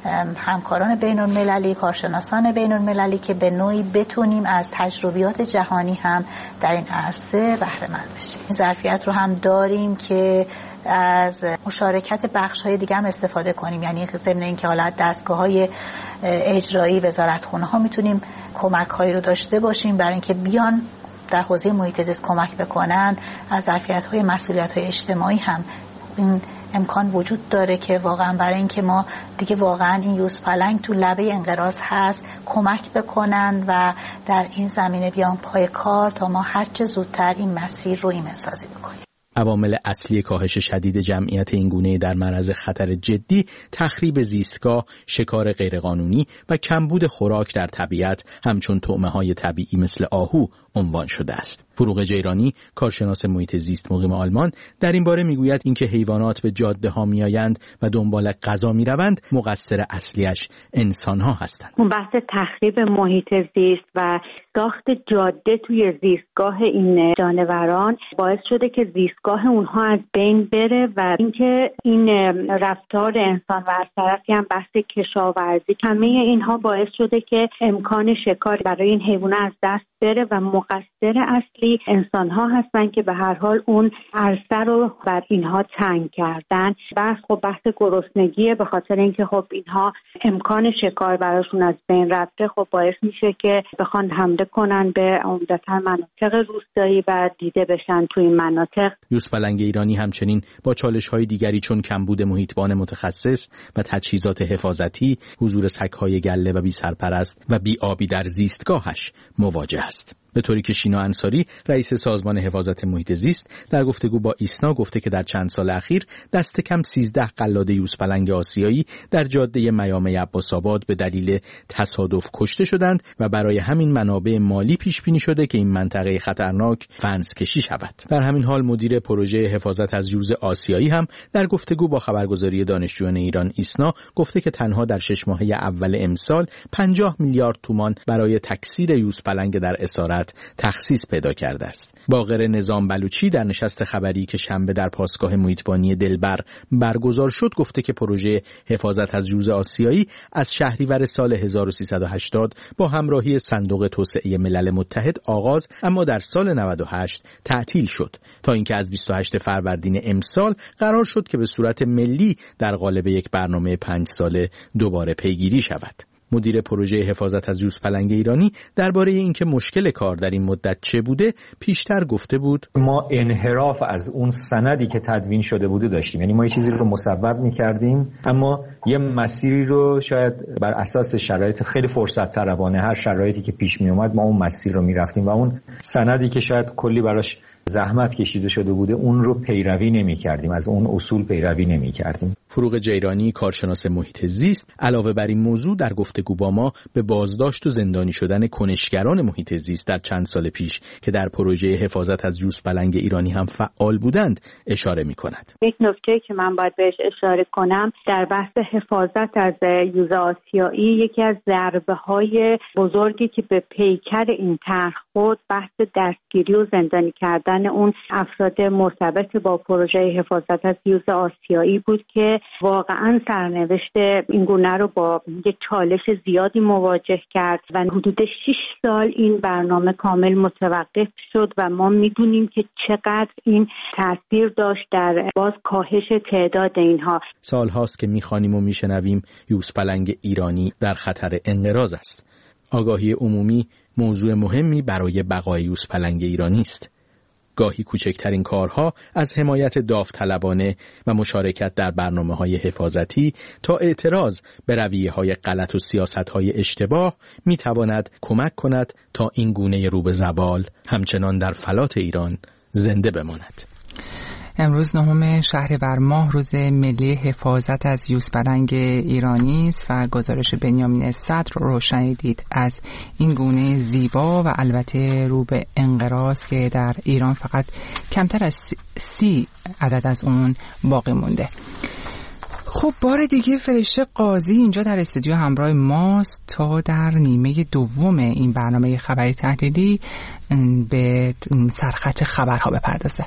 Speaker 11: همکاران بین المللی، کارشناسان بین المللی که به نوعی بتونیم از تجربیات جهانی هم در این عرصه بهره مند بشیم. این ظرفیت رو هم داریم که از مشارکت بخش‌های دیگه هم استفاده کنیم، یعنی ضمن اینکه حالا دستگاه‌های اجرایی وزارتخونه ها میتونیم کمک‌هایی رو داشته باشیم برای اینکه بیان در حوزه محیط زیست کمک بکنن. از ظرفیت‌های مسئولیت‌های اجتماعی هم این امکان وجود داره که واقعا برای اینکه ما دیگه واقعا این یوزپلنگ تو لبه انقراض هست کمک بکنن و در این زمینه بیان پای کار تا ما هرچه زودتر این مسیر رو ایمن سازی بکنیم.
Speaker 10: عوامل اصلی کاهش شدید جمعیت این گونه در معرض خطر جدی تخریب زیستگاه، شکار غیرقانونی و کمبود خوراک در طبیعت همچون طعمه‌های طبیعی مثل آهو عنوان شده است. فروغ جیرانی، کارشناس محیط زیست مقیم آلمان، در این باره میگوید اینکه حیوانات به جاده ها میآیند و دنبال غذا میروند، مقصر اصلیش انسان ها هستند.
Speaker 12: اون بحث تخریب محیط زیست و ساخت جاده توی زیستگاه این جانوران باعث شده که زیستگاه اونها از بین بره و اینکه این رفتار انسان و از طرفی هم بحث کشاورزی، همه اینها باعث شده که امکان شکار برای این حیوانات از دست بره و مقصر اصلی انسان ها هستن که به هر حال اون عرصه رو بر اینها تنگ کردن. بحث خب بحث گرسنگیه، به خاطر اینکه خب اینها امکان شکار براشون از بین رفته، خب باعث میشه که بخوان حمله کنن به عمدتاً مناطق روستایی و دیده بشن توی این مناطق.
Speaker 10: یوزپلنگ ایرانی همچنین با چالش‌های دیگری چون کمبود محیطبان متخصص و تجهیزات حفاظتی، حضور سگ‌های گله و بی‌سرپرست و بی‌آبی در زیستگاهش مواجه است. به طوری که شینا انصاری رئیس سازمان حفاظت محیط زیست در گفتگو با ایسنا گفته که در چند سال اخیر دست کم سیزده قلاده یوزپلنگ آسیایی در جاده میامه عباس‌آباد به دلیل تصادف کشته شدند و برای همین منابع مالی پیش بینی شده که این منطقه خطرناک فنس کشی شود. در همین حال مدیر پروژه حفاظت از یوز آسیایی هم در گفتگو با خبرگزاری دانشجویان ایران ایسنا گفته که تنها در شش ماهه اول امسال پنجاه میلیارد تومان برای تکثیر یوزپلنگ در اسارت تخصیص پیدا کرده است. باقر نظام بلوچی در نشست خبری که شنبه در پاسگاه محیطبانی دلبر برگزار شد گفته که پروژه حفاظت از یوز آسیایی از شهریور سال هزار و سیصد و هشتاد با همراهی صندوق توسعه ملل متحد آغاز اما در سال نود و هشت تعطیل شد تا اینکه از بیست و هشتم فروردین امسال قرار شد که به صورت ملی در قالب یک برنامه پنج ساله دوباره پیگیری شود. مدیر پروژه حفاظت از یوزپلنگ ایرانی درباره اینکه مشکل کار در این مدت چه بوده پیشتر گفته بود:
Speaker 13: ما انحراف از اون سندی که تدوین شده بوده داشتیم، یعنی ما یه چیزی رو مصوب می‌کردیم اما یه مسیری رو شاید بر اساس شرایط خیلی فرصت طلبانه هر شرایطی که پیش می اومد ما اون مسیر رو می‌رفتیم و اون سندی که شاید کلی براش زحمت کشیده شده بوده اون رو پیروی نمی کردیم، از اون اصول پیروی نمی کردیم.
Speaker 10: فروغ جیرانی، کارشناس محیط زیست، علاوه بر این موضوع در گفتگو با ما به بازداشت و زندانی شدن کنشگران محیط زیست در چند سال پیش که در پروژه حفاظت از یوزپلنگ ایرانی هم فعال بودند اشاره می کند.
Speaker 12: یک نکته که من باید بهش اشاره کنم در بحث حفاظت از یوز آسیایی، یکی از ضربه‌های بزرگی که به پیکر این طرح خورد بحث دستگیری و زندانی کردن کردن اون افراد مرتبط با پروژه حفاظت از یوز آسیایی بود که واقعا سرنوشت این گونه رو با یک چالش زیادی مواجه کرد و حدود شش سال این برنامه کامل متوقف شد و ما میدونیم که چقدر این تاثیر داشت در باز کاهش تعداد اینها.
Speaker 10: سال هاست که میخوانیم و میشنویم یوزپلنگ ایرانی در خطر انقراض است. آگاهی عمومی موضوع مهمی برای بقای یوزپلنگ ایرانی است. گاهی کوچکترین کارها از حمایت داوطلبانه و مشارکت در برنامه‌های حفاظتی تا اعتراض به رویه‌های غلط و سیاست‌های اشتباه می‌تواند کمک کند تا این گونه رو به زوال همچنان در فلات ایران زنده بماند.
Speaker 2: امروز نهم شهریور ماه روز ملی حفاظت از یوزپلنگ ایرانی است و گزارش بنیامین صدر رو شنیدید از این گونه زیبا و البته رو به انقراض که در ایران فقط کمتر از سی عدد از اون باقی مونده. خب بار دیگه فرشته قاضی اینجا در استودیو همراه ماست تا در نیمه دوم این برنامه خبری تحلیلی به سرخط خبرها بپردازه.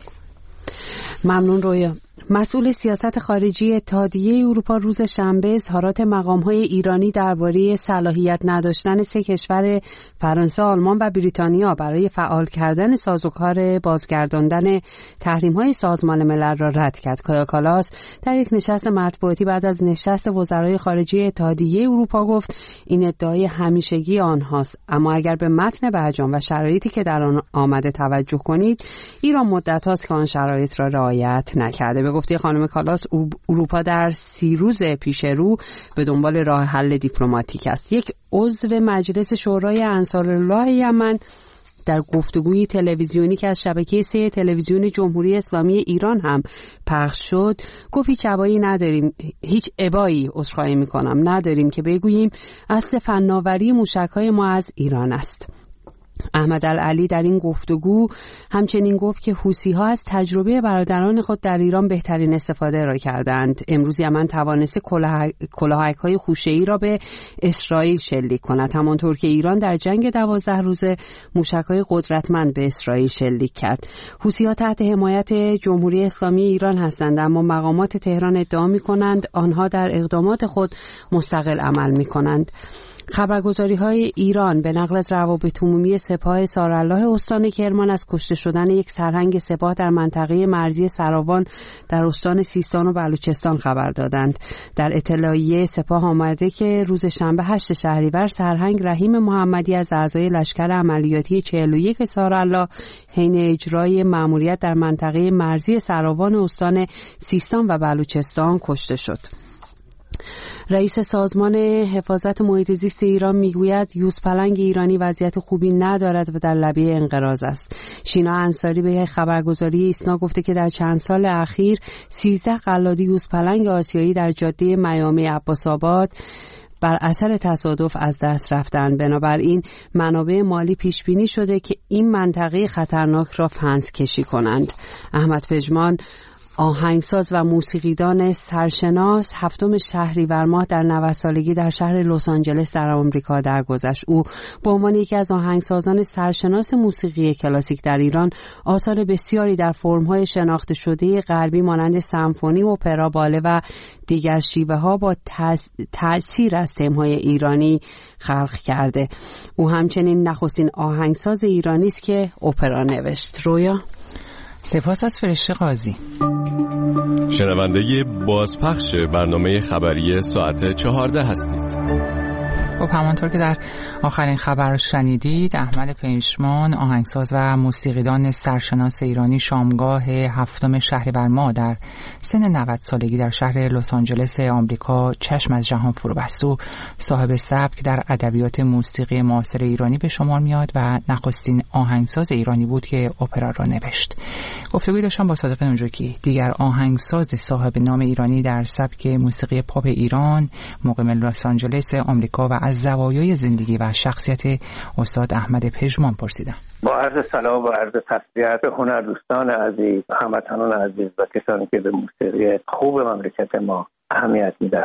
Speaker 3: ممنون رویا. مسئول سیاست خارجی اتحادیه اروپا روز شنبه اظهارات مقام‌های ایرانی درباره صلاحیت نداشتن سه کشور فرانسه، آلمان و بریتانیا برای فعال کردن سازوکار بازگرداندن تحریم‌های سازمان ملل را رد کرد. کایا کالاس در یک نشست مطبوعاتی بعد از نشست وزرای خارجه اتحادیه اروپا گفت این ادعای همیشگی آنهاست، اما اگر به متن برجام و شرایطی که در آن آمده توجه کنید، ایران مدت‌هاست که آن شرایط را رعایت نکرده. به گفته خانم کالاس اروپا در سی روز پیش رو به دنبال راه حل دیپلماتیک است. یک عضو مجلس شورای انصارالله یمن در گفتگوی تلویزیونی که از شبکه سه تلویزیون جمهوری اسلامی ایران هم پخش شد گفت هیچ ابایی نداریم هیچ ابایی عذرخواهی میکنم نداریم که بگوییم اصل فناوری موشک‌های ما از ایران است. احمد العلی در این گفتگو همچنین گفت که حوثی‌ها از تجربه برادران خود در ایران بهترین استفاده را کردند. امروز یمن توانسته کلاهک‌های خوشه‌ای را به اسرائیل شلیک کند، همانطور که ایران در جنگ دوازده روزه موشک‌های قدرتمند به اسرائیل شلیک کرد. حوثی‌ها تحت حمایت جمهوری اسلامی ایران هستند، اما مقامات تهران ادعا می‌کنند آنها در اقدامات خود مستقل عمل می‌کنند. خبرگزاری‌های ایران به نقل از روابط عمومی سپاه سارالله استان کرمان از کشته شدن یک سرهنگ سپاه در منطقه مرزی سراوان در استان سیستان و بلوچستان خبر دادند. در اطلاعیه سپاه آمده که روز شنبه هشت شهریور سرهنگ رحیم محمدی از اعضای لشکر عملیاتی چهل و یک سارالله حین اجرای مأموریت در منطقه مرزی سراوان استان سیستان و بلوچستان کشته شد. رئیس سازمان حفاظت محیط زیست ایران میگوید یوزپلنگ ایرانی وضعیت خوبی ندارد و در لبه انقراض است. شینا انصاری به خبرگزاری ایسنا گفته که در چند سال اخیر سیزده قلاده یوزپلنگ آسیایی در جاده میامی عباس‌آباد بر اثر تصادف از دست رفتند. بنابراین منابع مالی پیش بینی شده که این منطقه خطرناک را فنس کشی کنند. احمد پژمان آهنگساز و موسیقیدان سرشناس هفتم شهریور ماه در نود سالگی در شهر لس آنجلس در آمریکا درگذشت. او به عنوان یکی از آهنگسازان سرشناس موسیقی کلاسیک در ایران آثار بسیاری در فرم‌های شناخته شده غربی مانند سمفونی، اپرا، باله و دیگر شیوه‌ها با تأثیر از تم‌های ایرانی خلق کرده. او همچنین نخستین آهنگساز ایرانی است که اپرا نوشت. رویا
Speaker 2: سپاس از فرشته قاضی.
Speaker 1: شنونده بازپخش برنامه خبری ساعت چهارده هستید.
Speaker 2: خب همانطور که در آخرین خبر شنیدید، احمد پژمان آهنگساز و موسیقیدان سرشناس ایرانی شامگاه هفتم شهریور ماه در سن نود سالگی در شهر لس آنجلس آمریکا چشم از جهان فرو بست. او صاحب سبک در ادبیات موسیقی معاصر ایرانی به شمار میاد و نخستین آهنگساز ایرانی بود که اپرا را نوشت. گفتگوی داشتم با صادق نونجوکی، دیگر آهنگساز صاحب نام ایرانی در سبک موسیقی پاپ ایران، مقیم لس آنجلس آمریکا، و از زوایای زندگی و شخصیت استاد احمد پژمان پرسیدم.
Speaker 14: با عرض سلام و عرض تسلیت به هنردوستان عزیز، هموطنان عزیز و کسانی که به موسیقی خوب مملکت ما اهمیت میدن.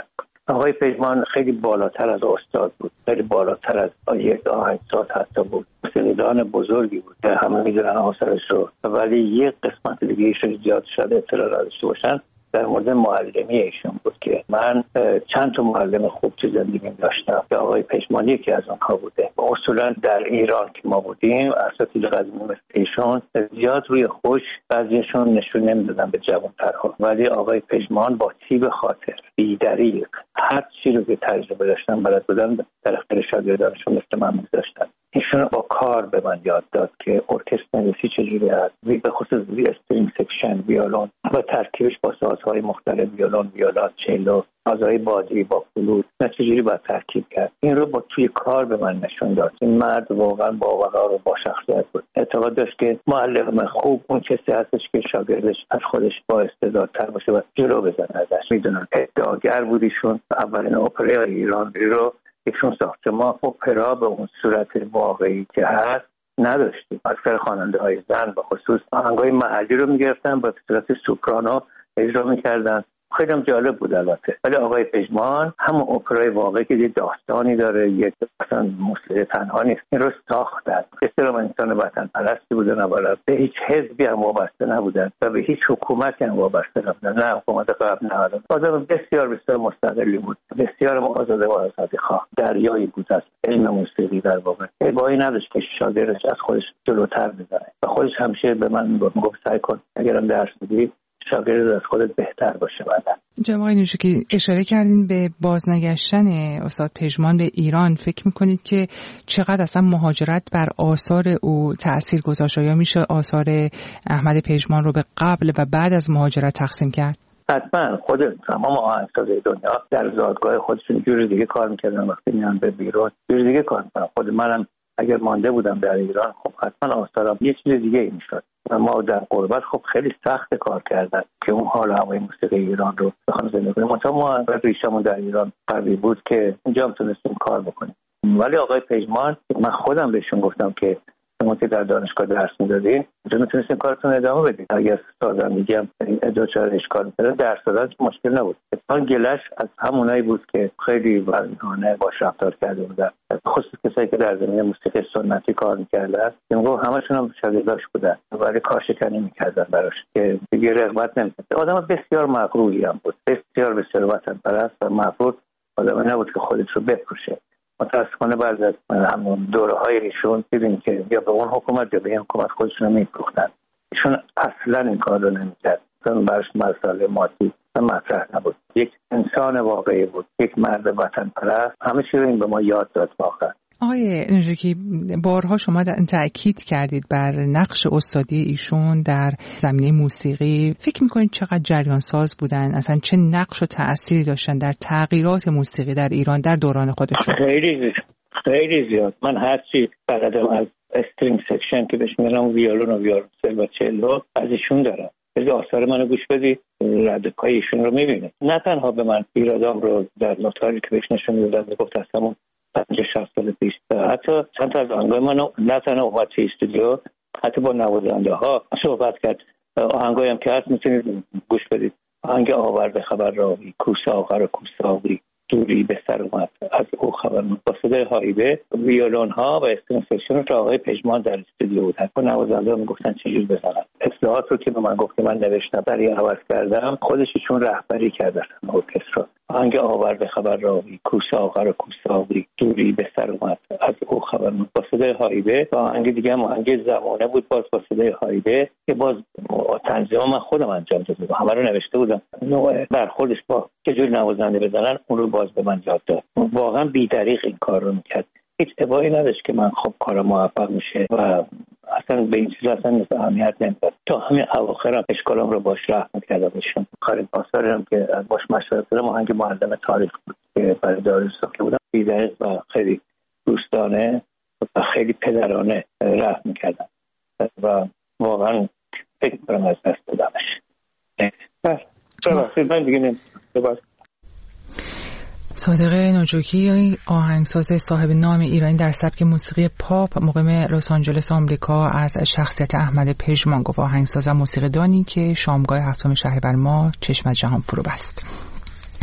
Speaker 14: آقای پژمان خیلی بالاتر از استاد بود، خیلی بالاتر از یک آهنگساز حتی بود، موسیقیدان بزرگی بود که همه میدونن آثارش رو. ولی یک قسمت دیگه ایشون زیاد شده اطلاع داشته باشن در مورد معلمی ایشون بود که من چند تا معلم خوب تو زندگیم داشتم که آقای پژمانی یکی از اونها بوده. اصولا در ایران که ما بودیم اساتید قدیمی مثل ایشون زیاد روی خوش بعضیشون نشون نمیدادن به جوان‌ترها، ولی آقای پژمان با تیب خاطر بی‌دریغ هر چی رو که تجربه داشتن بلد بودن در اختیار شاگردانشون مثل من می‌ذاشتن. ایشون با کار به من یاد داد که ارکستر نویسی چجوری هست، به خصوص وی استرینگ سکشن ویولون و ترکیبش با سازهای مختلف، ویولون، ویولا، چلو، سازهای بادی با فلوت، نه چجوری باید ترکیب کرد. این رو با توی کار به من نشون داد. این مرد واقعا با وقار و با شخصیت بود. اعتقاد داشت که معلم خوب اون کسی هستش که شاگردش از خودش با استعدادتر باشه و جلو بزنه ازش. میدونن ادعاگر بود ایشون. اولین اپرای ایران رو ایشون ساخت. ما اپرا به اون صورت واقعی که هست نداشتیم. اکثر خواننده های زن با خصوص آهنگای محلی رو میگرفتن با صورت سوپرانو اجرا میکردن. خیلی هم جالب بود البته. ولی آقای پژمان همون اپرای واقعی که یه داستانی داره، یک اصلا موسیقی تنها نیست، این رو ساختن. اصلا انسان وطن پرستی بودن، اولا به هیچ حزبی هم وابسته نبودن و به هیچ حکومتی هم وابسته نبودن، نه حکومت قبل نه الان. آدم بسیار بسیار مستقلی بود، بسیار آزاده و آزادی خواه، دریایی بود از علم موسیقی در واقع. ابایی نداشت که شاگردش از خودش جلوتر بزنه و خودش همیشه به من میگفت سعی کن اگرم درس میدی شاگرد از خودت بهتر باشه. بعدا
Speaker 2: جناب آقای نوشکی اشاره کردین به بازنگشتن استاد پژمان به ایران. فکر میکنید که چقدر اصلا مهاجرت بر آثار او تأثیر گذاشت؟ یا میشه آثار احمد پژمان رو به قبل و بعد از مهاجرت تقسیم کرد؟
Speaker 14: حتما. خود تمام آهنگسازهای دنیا در زادگاه خودشون جور دیگه کار میکردن، وقتی میان به بیرون جور دیگه کار میکنن. خود منم اگر مانده بودم در ایران خب حتما آثارم یه چیز دیگه ای میشد. ما در غربت خب خیلی سخت کار کردن که اون حال هوای موسیقی ایران رو بخوام زنده کنیم. مثلا ما ریشمون در ایران قوی بود که اینجا هم تونستیم کار بکنیم. ولی آقای پژمان من خودم بهشون گفتم که شما که در دانشگاه درس میدادین اینجا میتونستین کارتون ادامه بدید. اگر سازم میگم ادعا چرا اشکال میکنه، درس دادن مشکل نبود. اتفاقا گلش از همونایی بود که خیلی وزنانه باش رفتار کرده بودن، خصوص کسایی که در زمینه موسیقی سنتی کار میکردن. میگم همشون هم شاگرداش بودن ولی کارشکنی میکردن براش که دیگه رغبت نمیکرد. آدم بسیار مغروری هم بود، بسیار بسیار وطن پرست و مغرور. آدم نبود که خودش رو بفروشه. متاسفانه بعضی از همون دوره‌های ایشون دیدیم که یا به اون حکومت یا به این حکومت خودشون رو می‌فروختن. ایشون اصلا این کار رو نمی‌کرد. چون برش مسئله مادی مطرح نبود. یک انسان واقعی بود، یک مرد وطن پرست. همه چیز رو این به ما یاد داد واقعا.
Speaker 2: آقای نژکی بارها شما تأکید کردید بر نقش استادی ایشون در زمینه موسیقی. فکر میکنید چقدر جریان ساز بودن؟ اصلا چه نقش و تأثیری داشتن در تغییرات موسیقی در ایران در دوران خودشون؟
Speaker 14: خیلی زیاد. خیلی زیاد. من هرچی بلدم از استرینگ سکشن که بهش میگم ویولون و ویولنسل و چلو از ایشون دارم. از آثار منو گوش بدی رد پای ایشون رو میبینه. نه تنها به من ایرادام رو در نوتاری که بهش نشون میدادن میگفت اصلا پنجاه شصت سال پیش، حتی چند تا از آهنگای منو نه تنها اومد توی استودیو، حتی با نوازنده ها صحبت کرد. آهنگایی هم که هست میتونید گوش بدید. آهنگ آورده خبر راوی، کوسه آخر و کوسه آوری، دوری به سر اومد از او خبر ما با صدای هایبه، ویولون ها و استرینگ سکشن رو آقای پژمان در استودیو بود. حتی نوازنده ها میگفتن چجور بزنن. اصلاحات رو که به من گفت که من نوشتم برای عوض کردم، خودش چون رهبری کردن ارکستر. آهنگ آورده خبر راوی، کوسه آخر و کوسه آوری، دوری به سر اومد از او خبر ما با صدای هایبه. و آهنگ دیگه هم آهنگ زمانه بود باز با صدای هایبه که باز تنظیم من خودم انجام دادم، همه رو نوشته بودم. نوع برخوردش با چجور نوازنده بزنن اون رو باز به من یاد داد. واقعا بی‌دریغ این کار رو میکرد. هیچ ابایی نداشت که من خب کارم موفق میشه و اصلا به این چیز اصلا مثل اهمیت نمیداد. تا همین اواخرم اشکالم رو باش رحم کردم بشون. آخرین آثارم که باش مشورت کردم آهنگ معلم تاریخ بود که برای داریوش ساخته بودم. بی‌دریغ و خیلی دوستانه و خیلی پدرانه رحم میکردم و واقعا فکر کنم از دست دادمش. ببخشید من دیگه نمی‌تونم.
Speaker 2: صادق ناجوکی آهنگساز صاحب نام ایرانی در سبک موسیقی پاپ مقیم لس آنجلس آمریکا از شخصیت احمد پژمان گفت. آهنگساز موسیقیدانی که شامگاه هفتم شهریور ماه چشم از جهان فرو بست.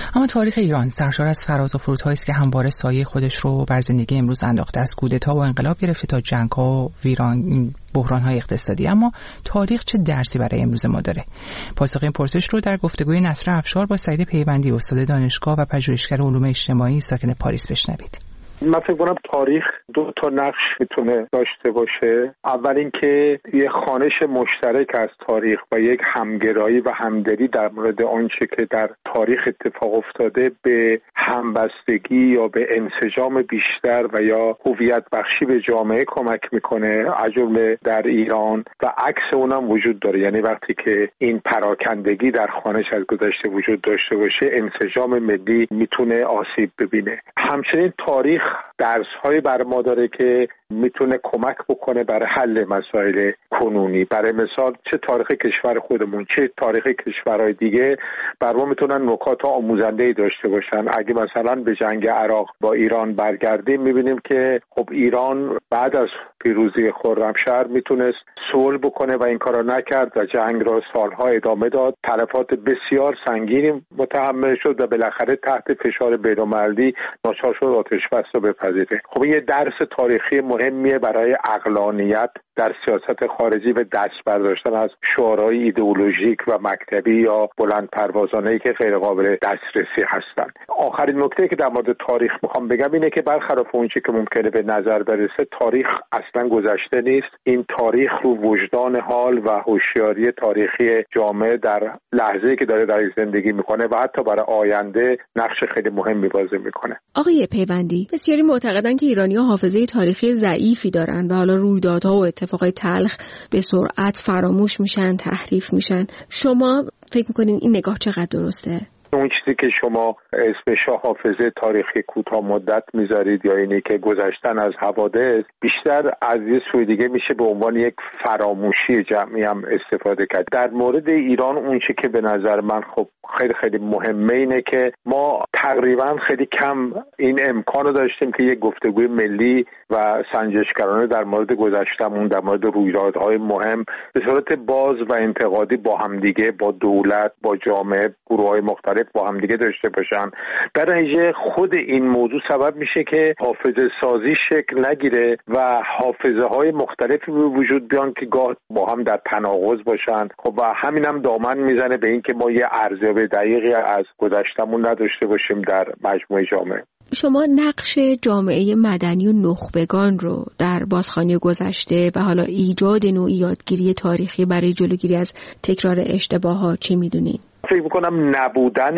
Speaker 2: اما تاریخ ایران سرشار از فراز و فرودهایی است که همواره سایه خودش رو بر زندگی امروز انداخته، از کودتا و انقلاب گرفته تا جنگ‌ها و ویران بحران‌های اقتصادی. اما تاریخ چه درسی برای امروز ما داره؟ پاسخ این پرسش رو در گفتگوی نصر افشار با سعید پیوندی، استاد دانشگاه و پژوهشگر علوم اجتماعی ساکن پاریس بشنوید.
Speaker 15: من فکر کنم تاریخ دو تا نقش میتونه داشته باشه. اول اینکه یه خوانش مشترک از تاریخ و یک همگرایی و همدلی در مورد آنچه که در تاریخ اتفاق افتاده به همبستگی یا به انسجام بیشتر و یا هویت بخشی به جامعه کمک میکنه، از جمله در ایران، و عکس اونم وجود داره. یعنی وقتی که این پراکندگی در خوانش از گذشته وجود داشته باشه، انسجام ملی میتونه آسیب ببینه. همچنین تاریخ درس‌های بر ما داره که میتونه کمک بکنه برای حل مسائل کنونی. برای مثال چه تاریخ کشور خودمون چه تاریخ کشورهای دیگه بر ما میتونن نکات آموزنده‌ای داشته باشن. اگه مثلا به جنگ عراق با ایران برگردیم، میبینیم که خب ایران بعد از پیروزی خرمشهر میتونست صلح بکنه و این کارا نکرد و جنگ را سالها ادامه داد. تلفات بسیار سنگینی متحمل شد و بالاخره تحت فشار بین‌المللی ناچار شد آتش‌بس رو بپذیره. خب این یه درس تاریخی مهمیه برای عقلانیت در سیاست خارجی و دست برداشتن از شعارهای ایدئولوژیک و مکتبی یا بلند پروازانه‌ای که غیر قابل دسترسی هستند. آخرین نکته که در مورد تاریخ میخوام بگم اینه که برخلاف اون چیزی که ممکنه به نظر برسه، تاریخ اصلا گذشته نیست. این تاریخ رو وجدان حال و هوشیاری تاریخی جامعه در لحظه‌ای که داره در زندگی میکنه و حتی برای آینده نقش خیلی مهمی بازی میکنه.
Speaker 4: آقای پیوندی، بسیاری معتقدن که ایرانی‌ها حافظه تاریخی ضعیفی دارن و حالا رویدادها و اتفاقای تلخ به سرعت فراموش میشن، تحریف میشن. شما فکر میکنین این نگاه چقدر درسته؟
Speaker 15: اون چیزی که شما اسمش حافظه تاریخی کوتاه مدت میذارید یا اینی که گذشتن از حوادث، بیشتر از یه سوی دیگه میشه به عنوان یک فراموشی جمعی هم استفاده کرد. در مورد ایران اون چیزی که به نظر من خب خیلی خیلی مهمه اینه که ما تقریبا خیلی کم این امکان رو داشتیم که یک گفتگوی ملی و سنجشگرانه در مورد گذشتمون، در مورد رویدادهای مهم به صورت باز و انتقادی با همدیگه، با دولت، با جامعه، گروه‌های مختلف با همدیگه داشته باشن. در نتیجه خود این موضوع سبب میشه که حافظه سازی شکل نگیره و حافظه های مختلفی به وجود بیان که گاه با هم در تناقض باشن. خب و همین هم دامن میزنه به این که ما یه ارزیابی دقیقی از گذشتمون نداشته باشیم در مجموعه جامعه.
Speaker 4: شما نقش جامعه مدنی و نخبگان رو در بازخوانی گذشته و حالا ایجاد نوعی یادگیری تاریخی برای جلوگیری از تکرار اشتباهات چی میدونین؟
Speaker 15: فکر میکنم نبودن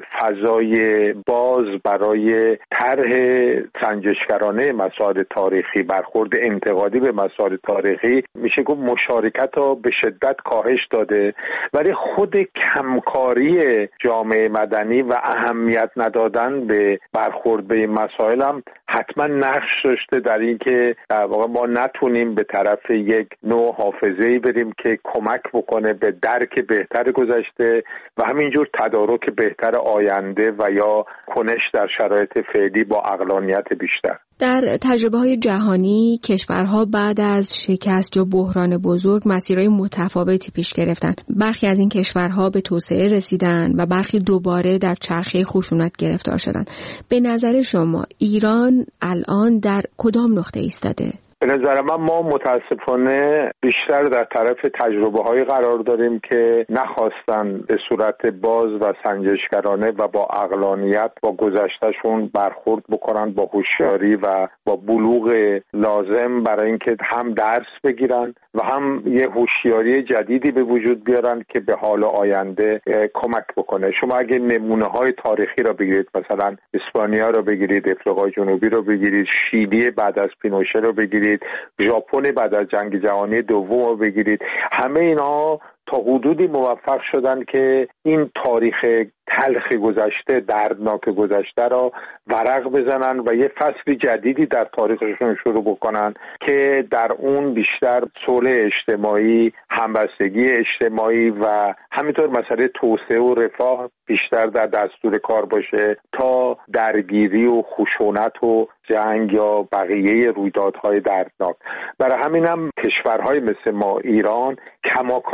Speaker 15: فضای باز برای طرح سنجشگرانه مسائل تاریخی، برخورد انتقادی به مسائل تاریخی، میشه گفت مشارکت رو به شدت کاهش داده. ولی خود کمکاری جامعه مدنی و اهمیت ندادن به برخورد به این مسائل هم حتما نقش داشته در این که در واقع ما نتونیم به طرف یک نوع حافظه‌ای بریم که کمک بکنه به درک بهتر گذشته و همینجور تدارک بهتر آینده و یا کنش در شرایط فعلی با عقلانیت بیشتر.
Speaker 4: در تجربه‌های جهانی کشورها بعد از شکست یا بحران بزرگ مسیرهای متفاوتی پیش گرفتن. برخی از این کشورها به توسعه رسیدن و برخی دوباره در چرخه خشونت گرفتار شدن. به نظر شما ایران الان در کدام نقطه ایستاده؟
Speaker 15: به نظر من ما متاسفانه بیشتر در طرف تجربه هایی قرار داریم که نخواستن به صورت باز و سنجشگرانه و با عقلانیت با گذشتهشون برخورد بکنن، با هوشیاری و با بلوغ لازم برای اینکه هم درس بگیرن و هم یه هوشیاری جدیدی به وجود بیارن که به حال آینده کمک بکنه. شما اگه نمونه های تاریخی را بگیرید، مثلا اسپانیا را بگیرید، افریقای جنوبی را بگیرید، شیلی بعد از پینوشه را بگیرید، ژاپن بعد از جنگ جهانی دوم رو بگیرید، همه اینها تا حدودی موفق شدن که این تاریخ تلخ گذشته، دردناک گذشته را ورق بزنن و یه فصل جدیدی در تاریخشون شروع بکنن که در اون بیشتر صلح اجتماعی، همبستگی اجتماعی و همینطور مسئله توسعه و رفاه بیشتر در دستور کار باشه تا درگیری و خشونت و جنگ یا بقیه رویدادهای دردناک. برای همینم کشورهای مثل ما ایران کماکان در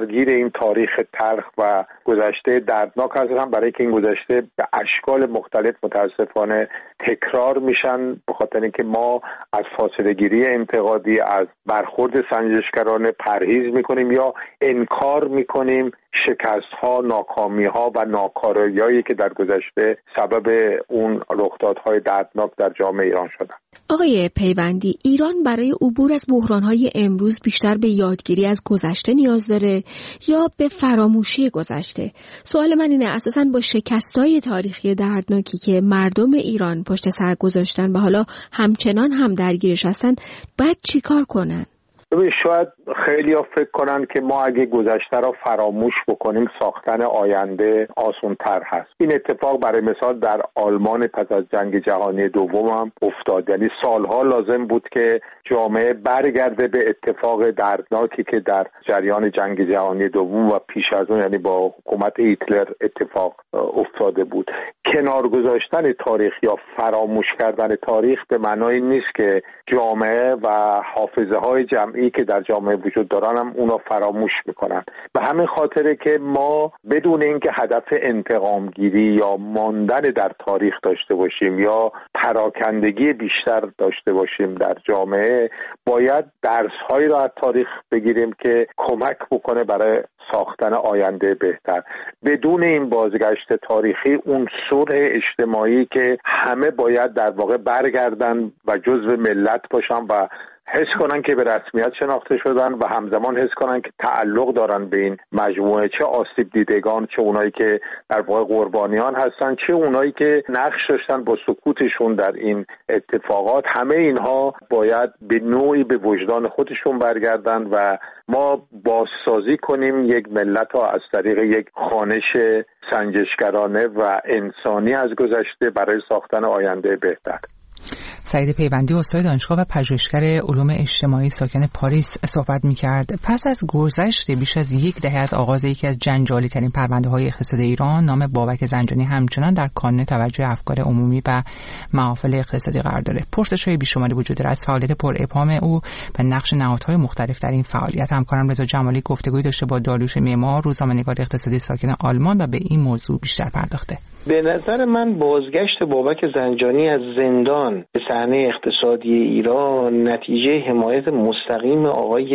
Speaker 15: درگیر این تاریخ تلخ و گذشته دردناک هستن، برای که این گذشته به اشکال مختلف متاسفانه تکرار میشن، به خاطر اینکه ما از فاصله گیری انتقادی، از برخورد سنجشگرانه پرهیز میکنیم یا انکار میکنیم شکست ها، ناکامی ها و ناکارایی‌هایی که در گذشته سبب اون رخدادهای دردناک در جامعه ایران شدن.
Speaker 4: آقای پیوندی، ایران برای عبور از بحران‌های امروز بیشتر به یادگیری از گذشته نیاز داره یا به فراموشی گذشته؟ سوال من اینه، اساساً با شکست‌های تاریخی دردناکی که مردم ایران پشت سر گذاشتن و حالا همچنان هم درگیرش هستن، باید چی کار کنن؟
Speaker 15: ببین، شاید خیلی ها فکر کنن که ما اگه گذشته را فراموش بکنیم ساختن آینده آسان تر هست. این اتفاق برای مثال در آلمان پس از جنگ جهانی دوم هم افتاد. یعنی سالها لازم بود که جامعه برگرده به اتفاق دردناکی که در جریان جنگ جهانی دوم و پیش از اون، یعنی با حکومت هیتلر اتفاق افتاده بود. کنار گذاشتن تاریخ یا فراموش کردن تاریخ به معنای نیست که جامعه و حافظه های جمعی که در جامعه وجود دارن هم اونا فراموش میکنن. به همین خاطره که ما بدون اینکه هدف انتقام گیری یا ماندن در تاریخ داشته باشیم یا پراکندگی بیشتر داشته باشیم در جامعه، باید درس هایی را از تاریخ بگیریم که کمک بکنه برای ساختن آینده بهتر. بدون این بازگشت تاریخی، اون صلح اجتماعی که همه باید در واقع برگردن و جزو ملت باشن و حس کنن که به رسمیت شناخته شدن و همزمان حس کنن که تعلق دارن به این مجموعه، چه آسیب دیدگان، چه اونایی که در واقع قربانیان هستن، چه اونایی که نقش داشتن با سکوتشون در این اتفاقات. همه اینها باید به نوعی به وجدان خودشون برگردن و ما بازسازی کنیم یک ملت ها از طریق یک خوانش سنجشگرانه و انسانی از گذشته برای ساختن آینده بهتر.
Speaker 2: سعید پیوندی، استاد دانشگاه و پژوهشگر علوم اجتماعی ساکن پاریس صحبت می‌کرد. پس از گذشت بیش از یک دهه از آغاز یکی از جنجالی ترین پرونده‌های اقتصاد ایران، نام بابک زنجانی همچنان در کانون توجه افکار عمومی و محافل اقتصادی قرار داره. پرسش‌های بیشماری وجود داره از فعالیت پر ابهام او و نقش نهادهای مختلف در این فعالیت. همکارم رضا جمالی گفتگویی داشته با داریوش معمار، روزنامه‌نگار اقتصادی ساکن آلمان، و به این موضوع بیشتر پرداخته.
Speaker 16: به نظر من بازگشت بابک زنجانی از زندان به صحنه اقتصادی ایران نتیجه حمایت مستقیم آقای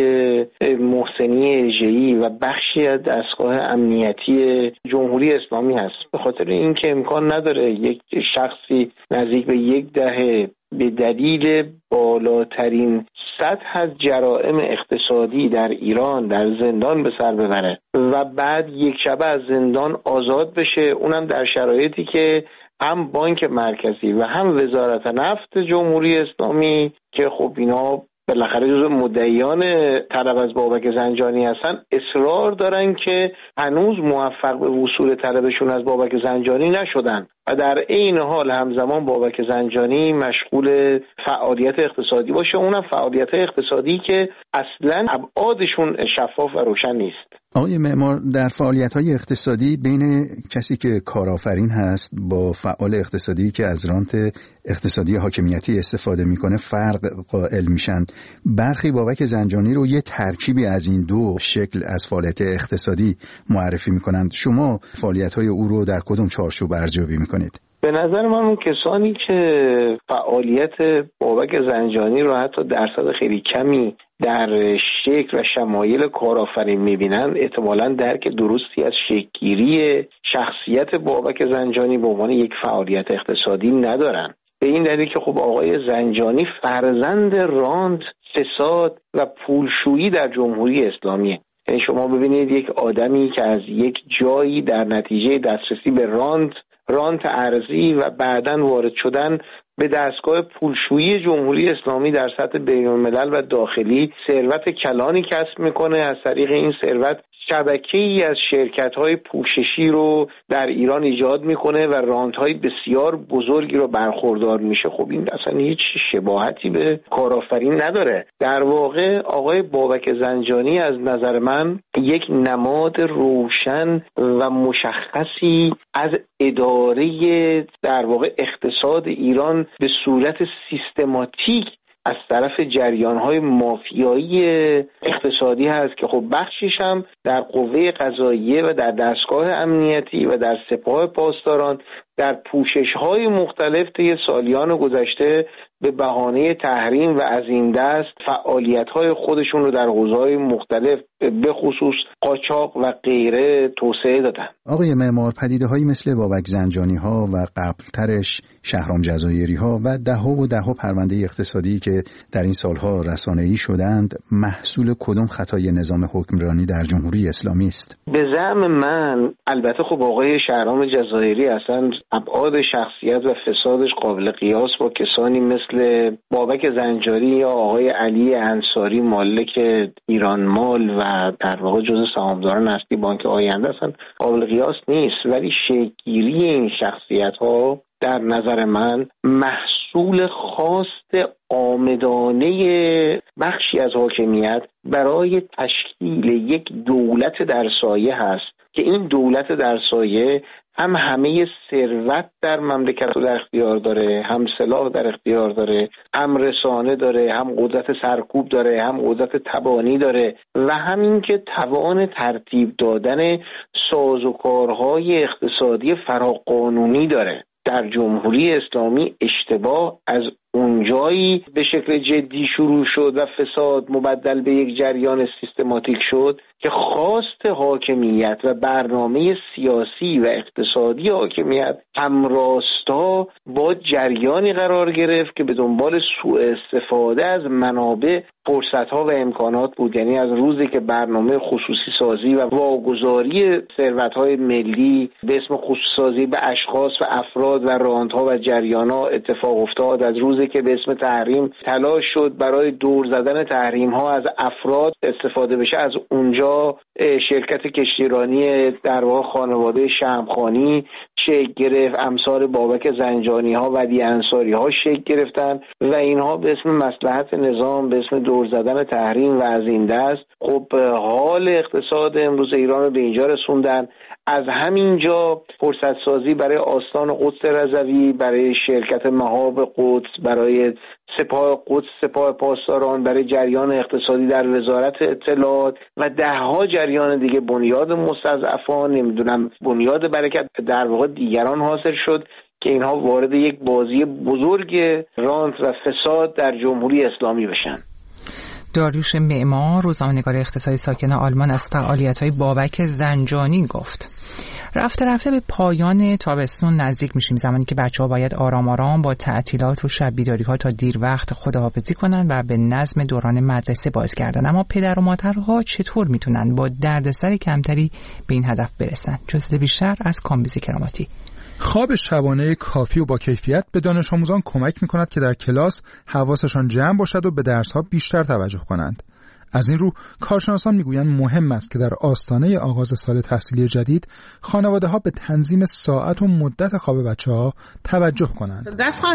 Speaker 16: محسنی اژه‌ای و بخشی از دستگاه امنیتی جمهوری اسلامی هست، به خاطر اینکه امکان نداره یک شخصی نزدیک به یک دهه به دلیل بالاترین سطح از جرائم اقتصادی در ایران در زندان به سر ببره و بعد یک شبه از زندان آزاد بشه، اونم در شرایطی که هم بانک مرکزی و هم وزارت نفت جمهوری اسلامی که خب اینا بالاخره جزو مدعیان طلب از بابک زنجانی هستن، اصرار دارن که هنوز موفق به وصول طلبشون از بابک زنجانی نشدن و در این حال همزمان بابک زنجانی مشغول فعالیت اقتصادی باشه، اونم فعالیت اقتصادی که اصلا ابعادشون شفاف و روشن نیست.
Speaker 17: آقای معمار، در فعالیت‌های اقتصادی بین کسی که کارآفرین هست با فعال اقتصادی که از رانت اقتصادی حاکمیتی استفاده میکنه فرق قائل میشن. برخی بابک زنجانی رو یه ترکیبی از این دو شکل از فعالیت اقتصادی معرفی میکنند. شما فعالیت‌های او رو در کدوم چارچوب ارزیابی میکنید؟
Speaker 16: به نظر من اون کسانی که فعالیت بابک زنجانی رو حتی درصد خیلی کمی در شکل و شمایل کارآفرین میبینن، احتمالاً درک درستی از شکل‌گیری شخصیت بابک زنجانی به عنوان یک فعالیت اقتصادی ندارن. به این دلیل که خب آقای زنجانی فرزند راند، فساد و پولشویی در جمهوری اسلامیه. یعنی شما ببینید یک آدمی که از یک جایی در نتیجه دسترسی به راند رانت ارزی و بعداً وارد شدن به دستگاه پولشویی جمهوری اسلامی در سطح بین‌الملل و داخلی ثروت کلانی کسب میکنه، از طریق این ثروت شبکه‌ای از شرکت‌های پوششی رو در ایران ایجاد میکنه و رانت‌های بسیار بزرگی رو برخوردار میشه. خب این اصلا هیچ شباهتی به کارآفرین نداره. در واقع آقای بابک زنجانی از نظر من یک نماد روشن و مشخصی از اداره در واقع اقتصاد ایران به صورت سیستماتیک از طرف جریان‌های مافیایی اقتصادی هست که خب بخشش هم در قوه قضاییه و در دستگاه امنیتی و در سپاه پاسداران در پوشش‌های مختلف طی سالیان گذشته به بهانه تحریم و از این دست فعالیت‌های خودشون رو در حوزه‌های مختلف به خصوص قاچاق و غیره توسعه دادن.
Speaker 17: آقای معمار، پدیده‌هایی مثل بابک زنجانی‌ها و قبلترش شهرام جزایری‌ها و ده‌ها و ده‌ها پرونده اقتصادی که در این سالها رسانه‌ای شدند محصول کدام خطای نظام حکمرانی در جمهوری اسلامی است؟
Speaker 16: به زعم من البته خب آقای شهرام جزایری اصلا ابعاد شخصیت و فسادش قابل قیاس با کسانی مثل بابک زنجانی یا آقای علی انصاری مالک ایران مال و در واقع جزء سهامداران اصلی بانک آینده اصلا قابل قیاس نیست، ولی شکل‌گیری این شخصیت‌ها در نظر من محصول خواست عامدانه بخشی از حاکمیت برای تشکیل یک دولت در سایه هست که این دولت در سایه هم همه ثروت در مملکت رو در اختیار داره، هم سلاح در اختیار داره، هم رسانه داره، هم قدرت سرکوب داره، هم قدرت تبانی داره و همین که توان ترتیب دادن سازوکارهای اقتصادی فراقانونی داره. در جمهوری اسلامی اشتباه از اونجایی به شکل جدی شروع شد و فساد مبدل به یک جریان سیستماتیک شد که خواست حاکمیت و برنامه سیاسی و اقتصادی حاکمیت همراستا با جریانی قرار گرفت که به دنبال سوء استفاده از منابع، فرصت‌ها و امکانات بود. یعنی از روزی که برنامه خصوصی سازی و واگذاری ثروت‌های ملی به اسم خصوصی سازی به اشخاص و افراد و راندها و جریان‌ها اتفاق افتاد، از روزی که به اسم تحریم تلاش شد برای دور زدن تحریم‌ها از افراد استفاده بشه، از اونجا شرکت کشتیرانی در واقع خانواده شمخانی شکل گرفت، امثال بابک زنجانی‌ها و علی انصاری‌ها شکل گرفتن و اینها به اسم مصلحت نظام، به اسم دور زدن تحریم و از این دست خب حال اقتصاد امروز ایران رو به اینجا رسوندن. از همینجا فرصت سازی برای آستان قدس رضوی، برای شرکت مهاب قدس، برای سپاه قدس، سپاه پاسداران، برای جریان اقتصادی در وزارت اطلاعات و دهها جریان دیگه، بنیاد مستضعفان، نمیدونم بنیاد برکت، در واقع دیگران حاصل شد که اینها وارد یک بازی بزرگ رانت و فساد در جمهوری اسلامی بشن.
Speaker 2: داریوش معمار، روزنامه‌نگار اقتصادی ساکن آلمان، از فعالیت‌های بابک زنجانی گفت. رفته رفته به پایان تابستون نزدیک میشیم، زمانی که بچه‌ها باید آرام آرام با تعطیلات و شب بیداری‌ها تا دیر وقت خداحافظی کنن و به نظم دوران مدرسه بازگردن. اما پدر و مادرها چطور میتونن با دردسر کمتری به این هدف برسن؟ جزء بیشتر از کامبیز کراماتی.
Speaker 18: خواب شبانه کافی و با کیفیت به دانش آموزان کمک می‌کند که در کلاس حواسشان جمع باشد و به درس‌ها بیشتر توجه کنند. از این رو کارشناسان میگویند مهم است که در آستانه آغاز سال تحصیلی جدید خانواده‌ها به تنظیم ساعت و مدت خواب بچه‌ها توجه کنند.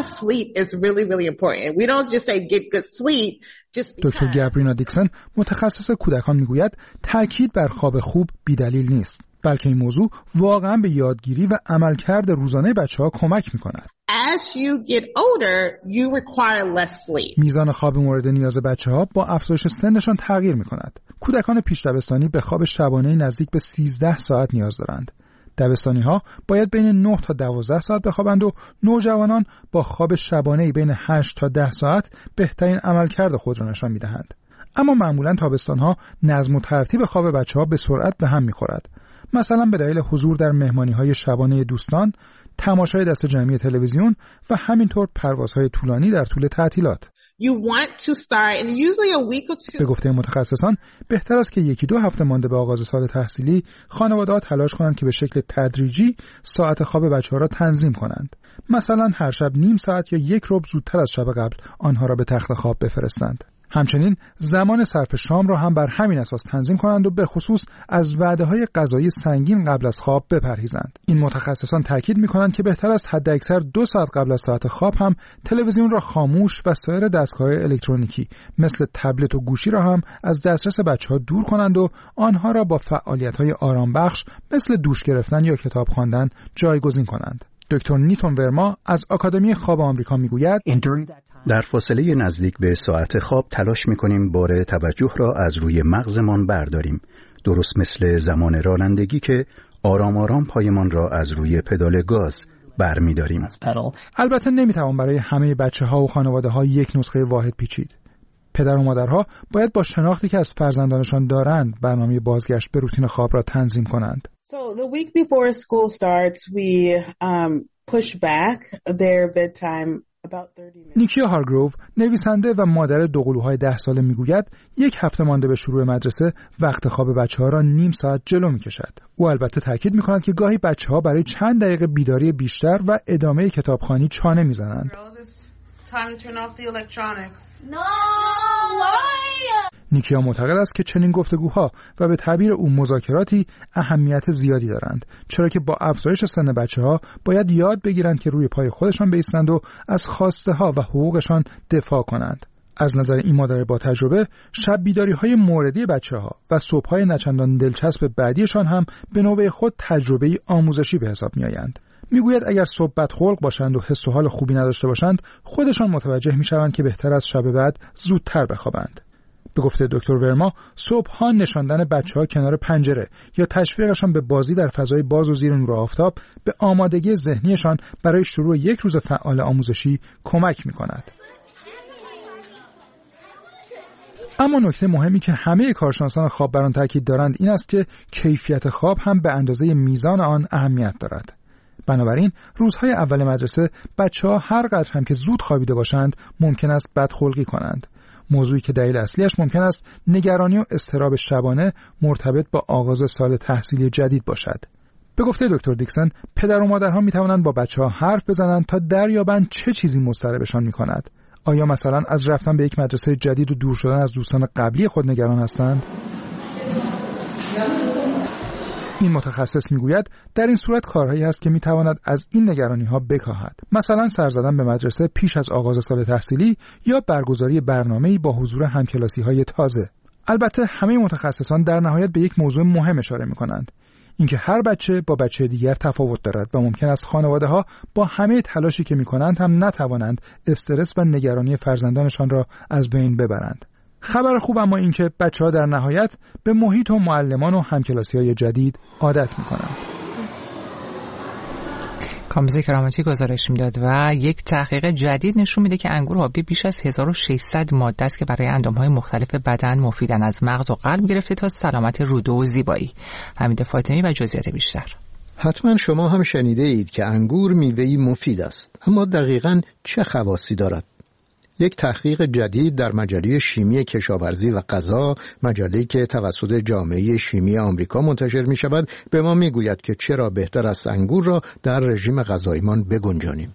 Speaker 18: دکتر گابرینا دیکسن، متخصص کودکان، میگوید تاکید بر خواب خوب بی‌دلیل نیست، بلکه این موضوع واقعا به یادگیری و عملکرد روزانه بچه‌ها کمک می‌کند.
Speaker 19: As you get older, you require less sleep.
Speaker 18: میزان خواب مورد نیاز بچه‌ها با افزایش سنشان تغییر می‌کند. کودکان پیش دبستانی به خواب شبانه نزدیک به سیزده ساعت نیاز دارند. دبستانی‌ها باید بین نه تا دوازده ساعت بخوابند و نوجوانان با خواب شبانه‌ای بین هشت تا ده ساعت بهترین عملکرد خود را نشان می‌دهند. اما معمولاً تابستان‌ها نظم و ترتیب خواب بچه‌ها به سرعت به هم می‌خورد. مثلا به daliل حضور در مهمانی‌های شبانه دوستان، تماشای دست جمعی تلویزیون و همینطور پروازهای طولانی در طول تعطیلات.
Speaker 19: You want to start and usually a week or two.
Speaker 18: به گفته متخصصان بهتر است که یکی دو هفته مانده به آغاز سال تحصیلی خانواده‌ها تلاش کنند که به شکل تدریجی ساعت خواب بچه‌ها را تنظیم کنند. مثلا هر شب نیم ساعت یا یک ربع زودتر از شب قبل آنها را به تخت خواب بفرستند. همچنین زمان صرف شام را هم بر همین اساس تنظیم کنند و به خصوص از وعده‌های غذایی سنگین قبل از خواب بپرهیزند. این متخصصان تاکید می‌کنند که بهتر است حداکثر دو ساعت قبل از ساعت خواب هم تلویزیون را خاموش و سایر دستگاه‌های الکترونیکی مثل تبلت و گوشی را هم از دسترس بچه‌ها دور کنند و آنها را با فعالیت‌های آرامبخش مثل دوش گرفتن یا کتاب خواندن جایگزین کنند. دکتر نیتون ورما از آکادمی خواب آمریکا میگوید
Speaker 17: در فاصله نزدیک به ساعت خواب تلاش می‌کنیم بار توجه را از روی مغزمان برداریم، درست مثل زمان رانندگی که آرام آرام پایمان را از روی پدال گاز برمی‌داریم.
Speaker 18: البته نمی‌توان برای همه بچه‌ها و خانواده‌ها یک نسخه واحد پیچید. پدر و مادرها باید با شناختی که از فرزندانشان دارند برنامه بازگشت به روتین خواب را تنظیم کنند.
Speaker 20: So the week before school starts we um push back their bedtime.
Speaker 18: نیکیا هارگروو، نویسنده و مادر دوقلوهای ده ساله میگوید یک هفته مانده به شروع مدرسه وقت خواب بچه‌ها را نیم ساعت جلو می‌کشد. او البته تاکید می‌کند که گاهی بچه‌ها برای چند دقیقه بیداری بیشتر و ادامه کتابخوانی چانه می‌زنند. نیکیا معتقد است که چنین گفتگوها و به تعبیر او مذاکراتی اهمیت زیادی دارند، چرا که با افزایش سن بچه‌ها باید یاد بگیرند که روی پای خودشان بایستند و از خواسته‌ها و حقوقشان دفاع کنند. از نظر این مادر با تجربه، شب بیداری‌های موردی بچه‌ها و صبح‌های نچندان دلچسب بعدیشان هم به نوبه خود تجربه‌ای آموزشی به حساب می‌آیند. میگوید اگر صبح بدخلق باشند و حس و حال خوبی نداشته باشند، خودشان متوجه میشوند که بهتر از شب بعد زودتر بخوابند. به گفته دکتر ورما، صبح‌ها نشاندن بچه‌ها کنار پنجره یا تشویقشان به بازی در فضای باز و زیر نور آفتاب به آمادگی ذهنیشان برای شروع یک روز فعال آموزشی کمک می‌کند. اما نکته مهمی که همه کارشناسان خواب بر آن تاکید دارند این است که کیفیت خواب هم به اندازه میزان آن اهمیت دارد. بنابراین روزهای اول مدرسه بچه‌ها هر قدر هم که زود خوابیده باشند ممکن است بدخلقی کنند، موضوعی که دلیل اصلیش ممکن است نگرانی و اضطراب شبانه مرتبط با آغاز سال تحصیلی جدید باشد. به گفته دکتر دیکسن، پدر و مادرها می توانند با بچه‌ها حرف بزنند تا دریابند چه چیزی مضطربشان می‌کند. آیا مثلا از رفتن به یک مدرسه جدید و دور شدن از دوستان قبلی خود نگران هستند؟ این متخصص میگوید در این صورت کارهایی هست که میتواند از این نگرانی ها بکاهد، مثلا سر زدن به مدرسه پیش از آغاز سال تحصیلی یا برگزاری برنامه‌ای با حضور همکلاسی های تازه. البته همه متخصصان در نهایت به یک موضوع مهم اشاره میکنند، اینکه هر بچه با بچه دیگر تفاوت دارد و ممکن است خانواده‌ها با همه تلاشی که میکنند هم نتوانند استرس و نگرانی فرزندانشان را از بین ببرند. خبر خوب اما این که بچه‌ها در نهایت به محیط و معلمان و همکلاسی‌های جدید عادت می‌کنند.
Speaker 2: کامبیز کرامتی گزارش میداد و یک تحقیق جدید نشون میده که انگور آبی بیش از هزار و ششصد ماده است که برای اندام‌های مختلف بدن مفیدن، از مغز و قلب گرفته تا سلامت روده و زیبایی. حمید فاطمی و جزئیات بیشتر.
Speaker 21: حتما شما هم شنیده اید که انگور میوه‌ای مفید است، اما دقیقاً چه خواصی دارد؟ یک تحقیق جدید در مجله شیمی کشاورزی و غذا، مجله‌ای که توسط جامعه شیمی آمریکا منتشر می شود، به ما می گوید که چرا بهتر است انگور را در رژیم غذاییمان بگنجانیم.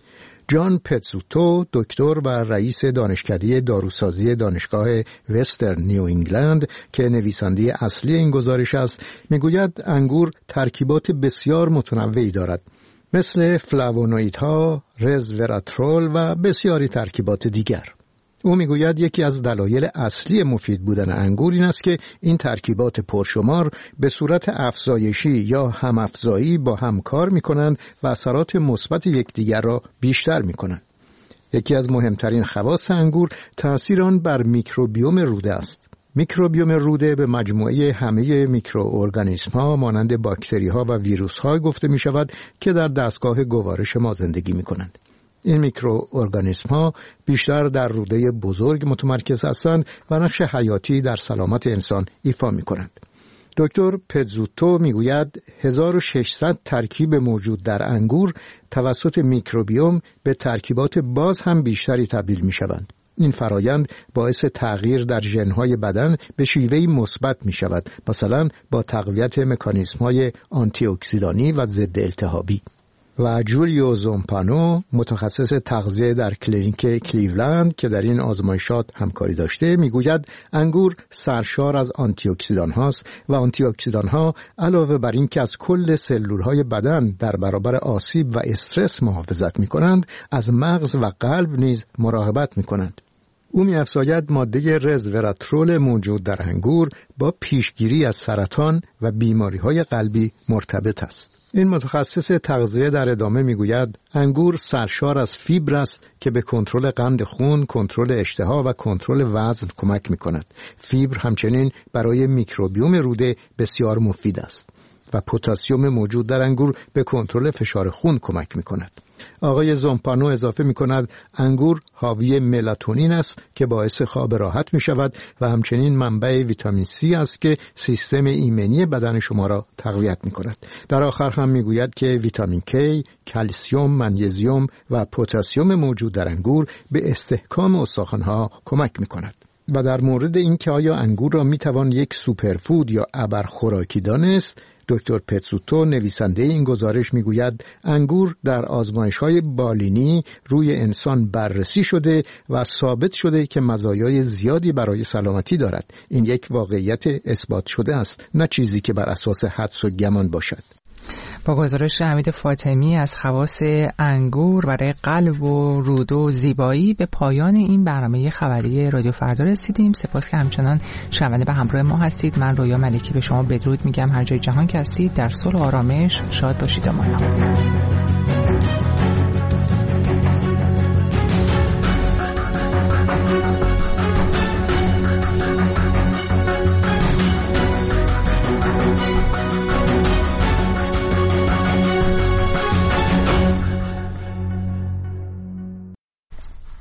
Speaker 21: جان پتزوتو، دکتر و رئیس دانشکده داروسازی دانشگاه وسترن نیو انگلند که نویسنده اصلی این گزارش است، می گوید انگور ترکیبات بسیار متنوعی دارد، مثل فلاوونوئیدها، رزوراترول و بسیاری ترکیبات دیگر. او میگوید یکی از دلایل اصلی مفید بودن انگور این است که این ترکیبات پرشمار به صورت افزایشی یا همافزایی با هم کار میکنند و اثرات مثبت یکدیگر را بیشتر میکنند. یکی از مهمترین خواص انگور تأثیر آن بر میکروبیوم روده است. میکروبیوم روده به مجموعه همه میکروارگانیسم‌ها مانند باکتری‌ها و ویروس‌ها گفته می‌شود که در دستگاه گوارش ما زندگی می‌کنند. این میکروارگانیسم‌ها بیشتر در روده بزرگ متمرکز هستند و نقش حیاتی در سلامت انسان ایفا می‌کنند. دکتر پتزوتو میگوید هزار و ششصد ترکیب موجود در انگور توسط میکروبیوم به ترکیبات باز هم بیشتری تبدیل می‌شوند. این فرایند باعث تغییر در ژن‌های بدن به شیوهی مثبت می‌شود، مثلا با تقویت مکانیزم‌های آنتی اکسیدانی و ضد التهابی. و جولیو زومپانو، متخصص تغذیه در کلینیک کلیولند که در این آزمایشات همکاری داشته، میگوید انگور سرشار از آنتی اکسیدان هاست و آنتی اکسیدان ها علاوه بر این که از کل سلولهای بدن در برابر آسیب و استرس محافظت می‌کنند، از مغز و قلب نیز مراقبت می‌کنند. او می‌افزاید ماده رزوراترول موجود در انگور با پیشگیری از سرطان و بیماری‌های قلبی مرتبط است. این متخصص تغذیه در ادامه میگوید انگور سرشار از فیبر است که به کنترل قند خون، کنترل اشتها و کنترل وزن کمک میکند. فیبر همچنین برای میکروبیوم روده بسیار مفید است و پتاسیم موجود در انگور به کنترل فشار خون کمک میکند. آقای زومپانو اضافه می کند انگور حاوی ملاتونین است که باعث خواب راحت می شود و همچنین منبع ویتامین سی است که سیستم ایمنی بدن شما را تقویت می کند. در آخر هم می گوید که ویتامین کی، کلسیم، منیزیم و پتاسیم موجود در انگور به استحکام استخوان‌ها کمک می کند. و در مورد اینکه آیا انگور را می توان یک سوپرفود یا ابرخوراکی دانست، دکتر پتسوتو نویسنده این گزارش میگوید انگور در آزمایش‌های بالینی روی انسان بررسی شده و ثابت شده که مزایای زیادی برای سلامتی دارد. این یک واقعیت اثبات شده است، نه چیزی که بر اساس حدس و گمان باشد.
Speaker 2: با گزارش حمید فاطمی از خواص انگور برای قلب و روده و زیبایی به پایان این برنامه خبری رادیو فردا رسیدیم. سپاس که همچنان شنونده و همراه ما هستید. من رویا ملکی به شما بدرود میگم. هر جای جهان که هستید در صلح و آرامش شاد باشید و مانا.